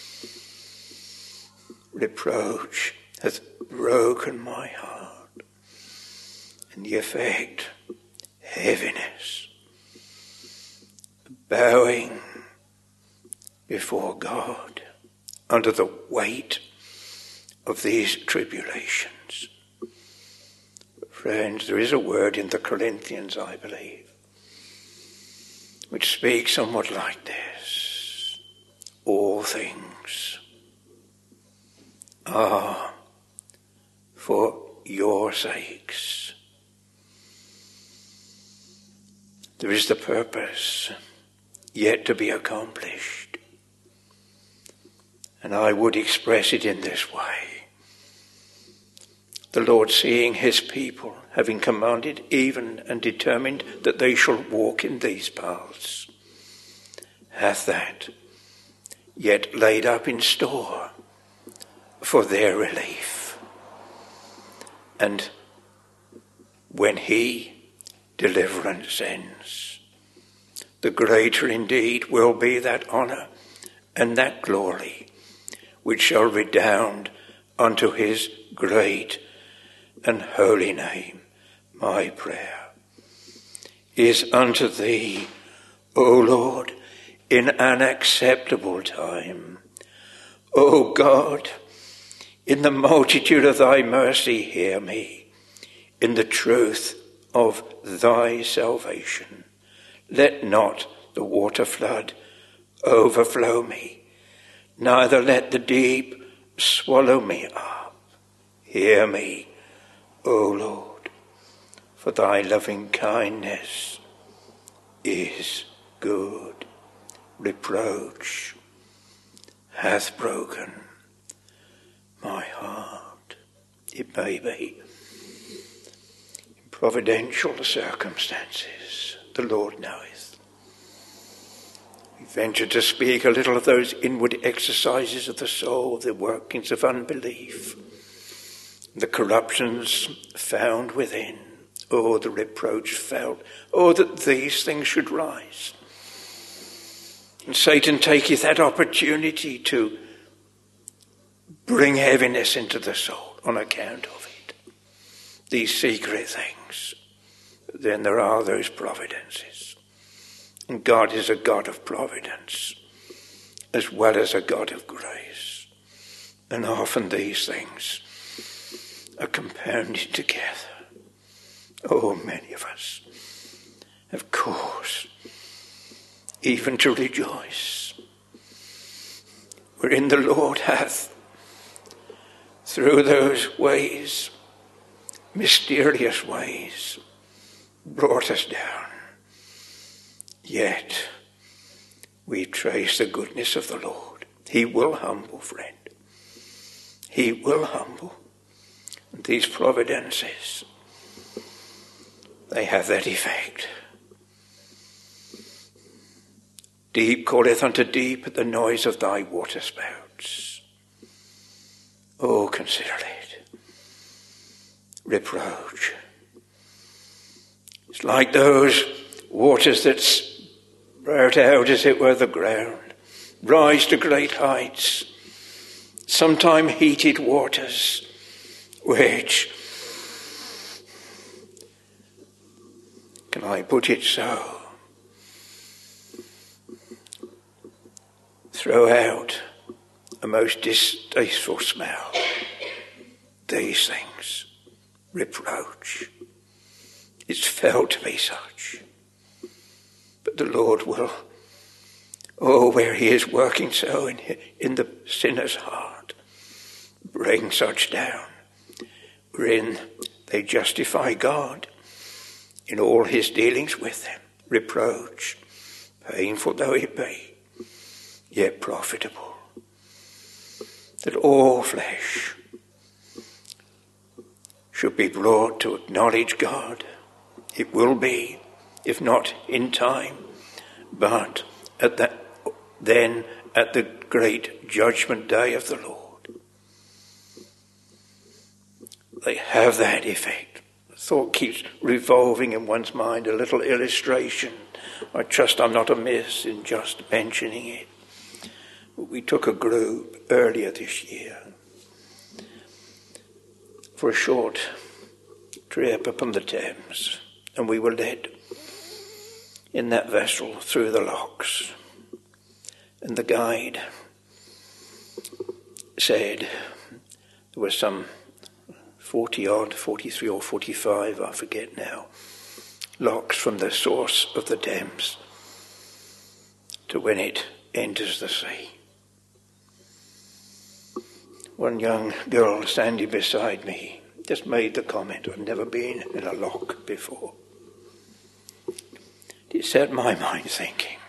Reproach hath broken my heart, and the effect, heaviness, bowing before God under the weight of these tribulations. Friends, there is a word in the Corinthians, I believe, which speaks somewhat like this: all things are for your sakes. There is the purpose yet to be accomplished. And I would express it in this way. The Lord, seeing his people, having commanded even and determined that they shall walk in these paths, hath that yet laid up in store for their relief. And when he deliverance ends, the greater indeed will be that honour and that glory which shall redound unto his great and holy name. My prayer is unto thee, O Lord, in an acceptable time. O God, in the multitude of thy mercy, hear me. In the truth of thy salvation, let not the water flood overflow me, neither let the deep swallow me up. Hear me, O Lord, for thy loving kindness is good. Reproach hath broken my heart. It may be in providential circumstances, the Lord knoweth. We venture to speak a little of those inward exercises of the soul, the workings of unbelief, the corruptions found within. Oh, the reproach felt. Oh, that these things should rise. And Satan taketh that opportunity to bring heaviness into the soul on account of it. These secret things. But then there are those providences. And God is a God of providence as well as a God of grace. And often these things are compounded together. Oh, many of us have cause even to rejoice, wherein the Lord hath, through those ways, mysterious ways, brought us down. Yet we trace the goodness of the Lord. He will humble, friend. He will humble. And these providences, they have that effect. Deep calleth unto deep at the noise of thy waterspouts. Oh, consider it. Reproach. It's like those waters that sprout out, as it were, the ground, rise to great heights, sometime heated waters, which, can I put it so, throw out a most distasteful smell. These things, reproach, it's felt to be such. But the Lord will, where he is working so in the sinner's heart, bring such down, wherein they justify God in all his dealings with them. Reproach, painful though it be, yet profitable. That all flesh should be brought to acknowledge God. It will be, if not in time, but at the great judgment day of the Lord. They have that effect. The thought keeps revolving in one's mind, a little illustration. I trust I'm not amiss in just mentioning it. We took a group earlier this year for a short trip upon the Thames, and we were led in that vessel through the locks. And the guide said there were some 43 or 45, I forget now, locks from the source of the Thames to when it enters the sea. One young girl standing beside me just made the comment, I've never been in a lock before. It set my mind thinking.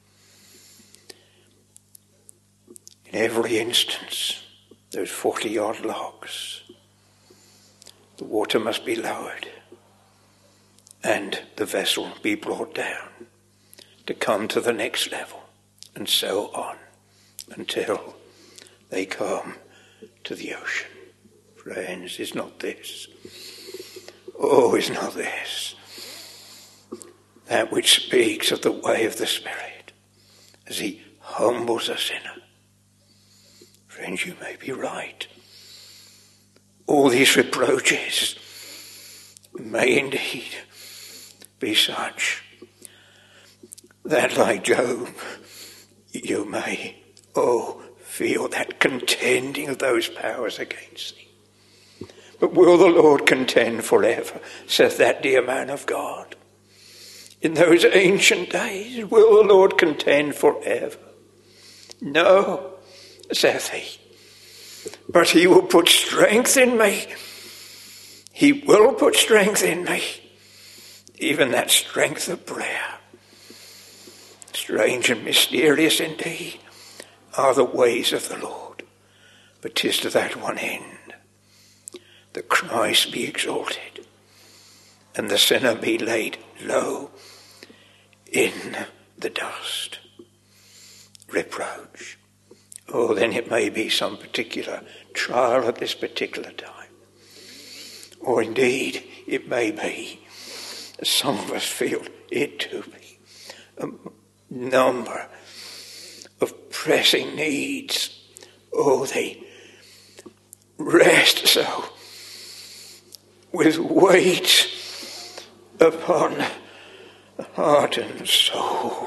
In every instance, those 40-odd locks, the water must be lowered and the vessel be brought down to come to the next level, and so on until they come to the ocean. Friends, is not this? Oh, is not this that which speaks of the way of the Spirit as he humbles a sinner? Friends, you may be right. All these reproaches may indeed be such that, like Job, you may, feel that contending of those powers against thee. But will the Lord contend forever, saith that dear man of God? In those ancient days, will the Lord contend forever? No, saith he, but he will put strength in me. He will put strength in me, even that strength of prayer. Strange and mysterious indeed are the ways of the Lord, but 'tis to that one end that Christ be exalted and the sinner be laid low in the dust. Reproach. Then it may be some particular trial at this particular time. Or indeed, it may be, as some of us feel it to be, a number of pressing needs. They rest so with weight upon heart and soul.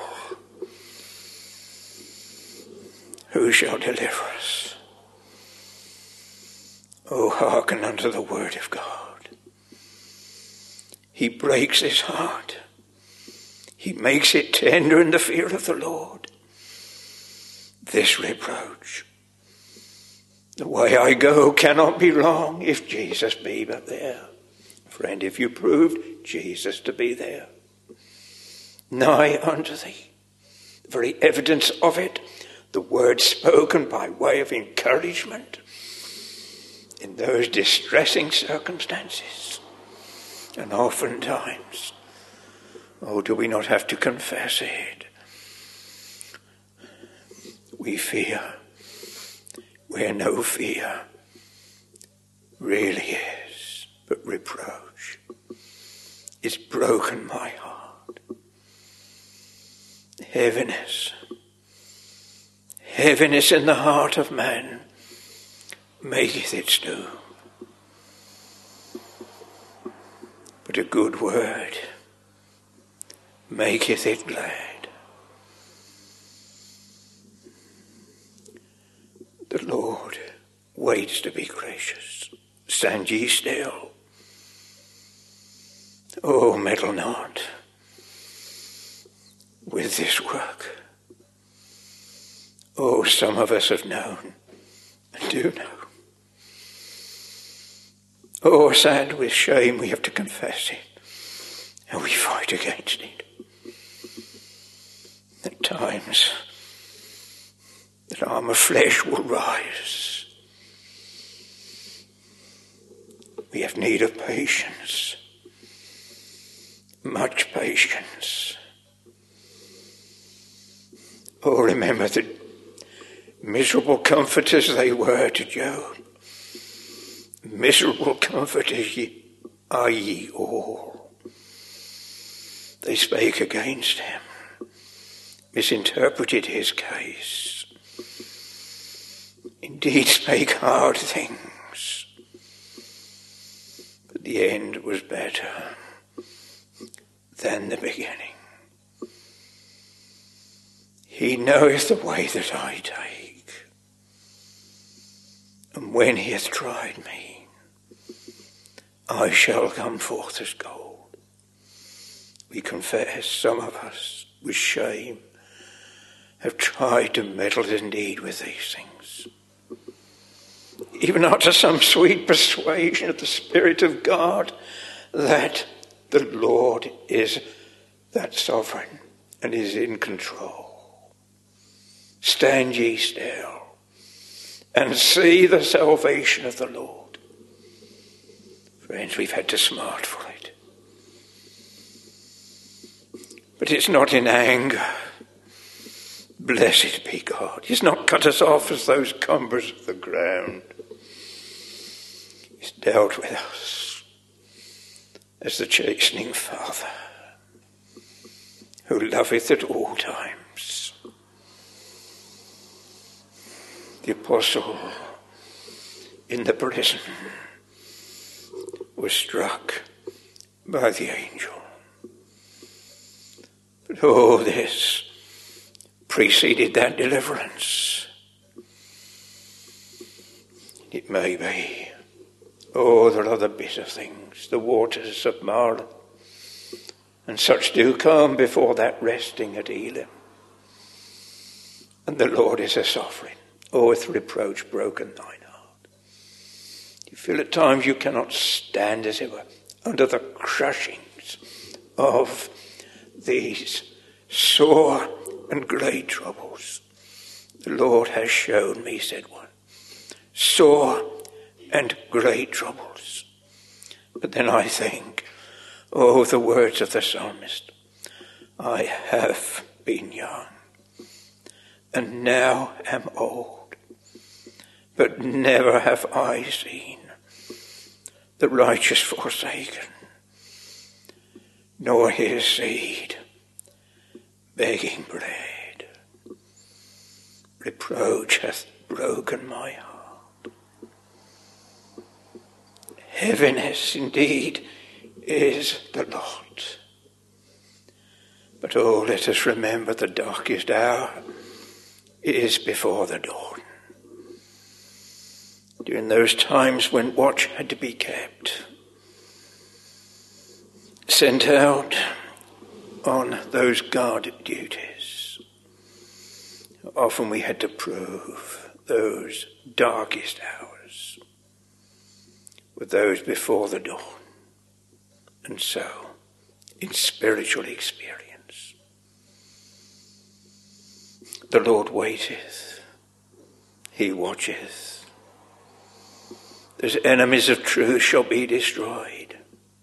Who shall deliver us? Oh, hearken unto the word of God. He breaks his heart. He makes it tender in the fear of the Lord. This reproach: the way I go cannot be long, if Jesus be but there. Friend, if you proved Jesus to be there, nigh unto thee, the very evidence of it, the word spoken by way of encouragement in those distressing circumstances. And oftentimes, oh, do we not have to confess it? We fear where no fear really is, but reproach. It's broken my heart. Heaviness in the heart of man maketh it stew. But a good word maketh it glad. The Lord waits to be gracious. Stand ye still. Oh, meddle not with this work. Oh, some of us have known and do know. Oh, sad with shame we have to confess it, and we fight against it. At times, that arm of flesh will rise. We have need of patience, much patience. Oh, remember the miserable comforters they were to Job. Miserable comforters are ye all. They spake against him, misinterpreted his case, indeed spake hard things, but the end was better than the beginning. He knoweth the way that I take, and when he hath tried me, I shall come forth as gold. We confess, some of us, with shame, have tried to meddle indeed with these things, even after some sweet persuasion of the Spirit of God that the Lord is that sovereign and is in control. Stand ye still and see the salvation of the Lord. Friends, we've had to smart for it. But it's not in anger. Blessed be God. He's not cut us off as those cumbers of the ground. He's dealt with us as the chastening Father, who loveth at all times. The apostle in the prison was struck by the angel. But oh, this preceded that deliverance. It may be, oh, there are the bitter things, the waters of Marah, and such do come before that resting at Elim. And the Lord is a sovereign. Oh, with reproach broken thine heart. You feel at times you cannot stand, as it were, under the crushings of these sore and great troubles. The Lord has shown me, said one, sore and great troubles. But then I think, oh, the words of the psalmist, I have been young, and now am old, but never have I seen the righteous forsaken, nor his seed begging bread. Reproach hath broken my heart. Heaviness indeed is the lot. But oh, let us remember the darkest hour is before the dawn. During those times when watch had to be kept, sent out on those guarded duties, often we had to prove those darkest hours with those before the dawn. And so, in spiritual experience, the Lord waiteth, he watcheth. Those enemies of truth shall be destroyed.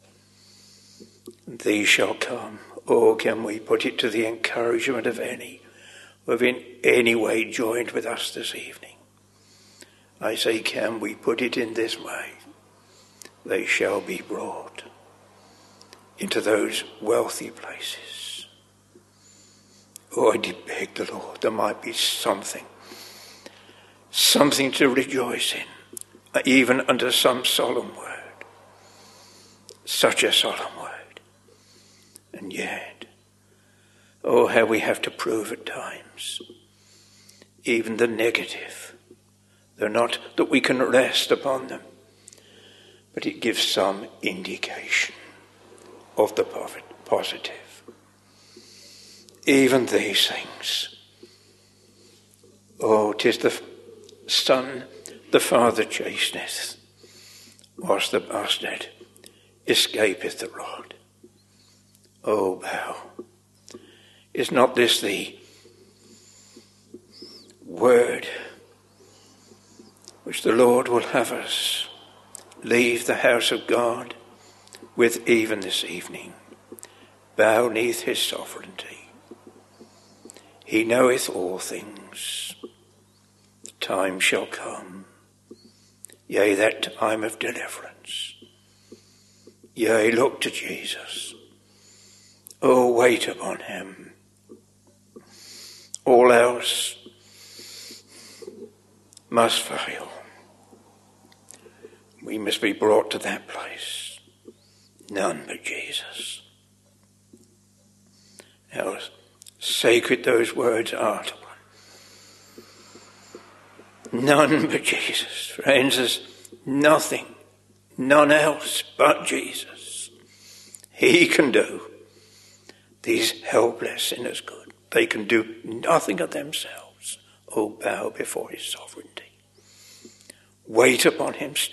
These shall come. Oh, can we put it to the encouragement of any who have in any way joined with us this evening? I say, can we put it in this way? They shall be brought into those wealthy places. Oh, I did beg the Lord there might be something to rejoice in, even under some solemn word, such a solemn word. And yet, oh, how we have to prove at times, even the negative. They're not that we can rest upon them, but it gives some indication of the positive. Even these things. Oh, 'tis the son the father chasteneth, whilst the bastard escapeth the rod. Oh, bow. Is not this the word which the Lord will have us leave the house of God with even this evening? Bow neath his sovereignty. He knoweth all things. The time shall come, yea, that time of deliverance. Yea, look to Jesus. Oh, wait upon him. All else must fail. We must be brought to that place. None but Jesus. How sacred those words are to one. None but Jesus. Friends, there's nothing, none else but Jesus. He can do these helpless sinners good. They can do nothing of themselves. Oh, bow before his sovereignty. Wait upon him still.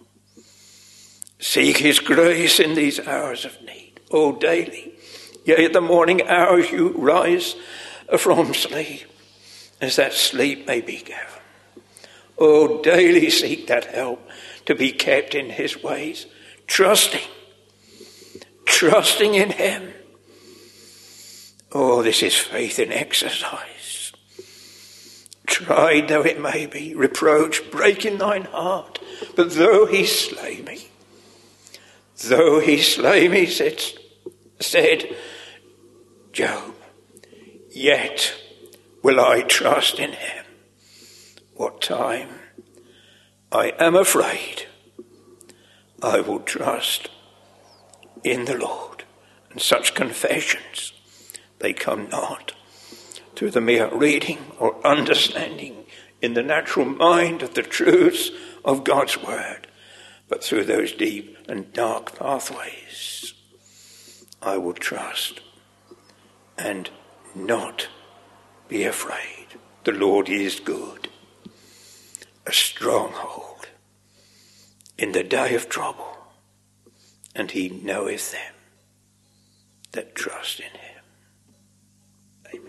Seek his grace in these hours of need. Oh, daily, yea, at the morning hours you rise from sleep, as that sleep may be given. Oh, daily seek that help to be kept in his ways, trusting in him. Oh, this is faith in exercise. Tried though it may be, reproach break in thine heart, but though he slay me, said Job, yet will I trust in him. What time I am afraid, I will trust in the Lord. And such confessions, they come not through the mere reading or understanding in the natural mind of the truths of God's word, but through those deep and dark pathways. I will trust and not be afraid. The Lord is good, a stronghold in the day of trouble, and he knoweth them that trust in him. Amen.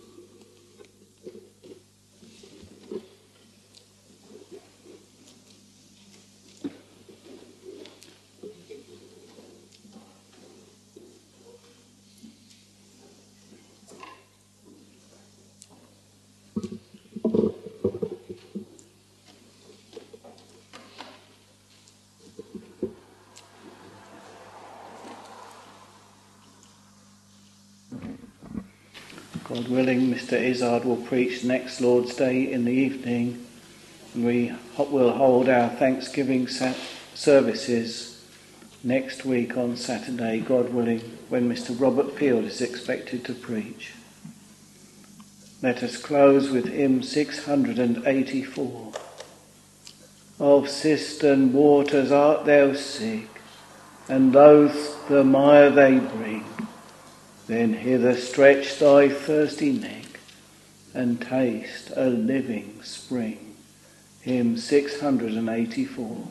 God willing, Mr. Izzard will preach next Lord's Day in the evening, and we will hold our Thanksgiving services next week on Saturday, God willing, when Mr. Robert Field is expected to preach. Let us close with hymn 684. Of cistern waters art thou sick, and loath the mire they bring. Then hither stretch thy thirsty neck, and taste a living spring. Hymn 684.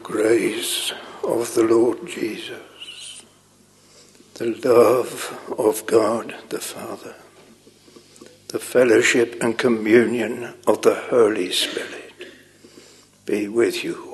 grace of the Lord Jesus, the love of God the Father, the fellowship and communion of the Holy Spirit be with you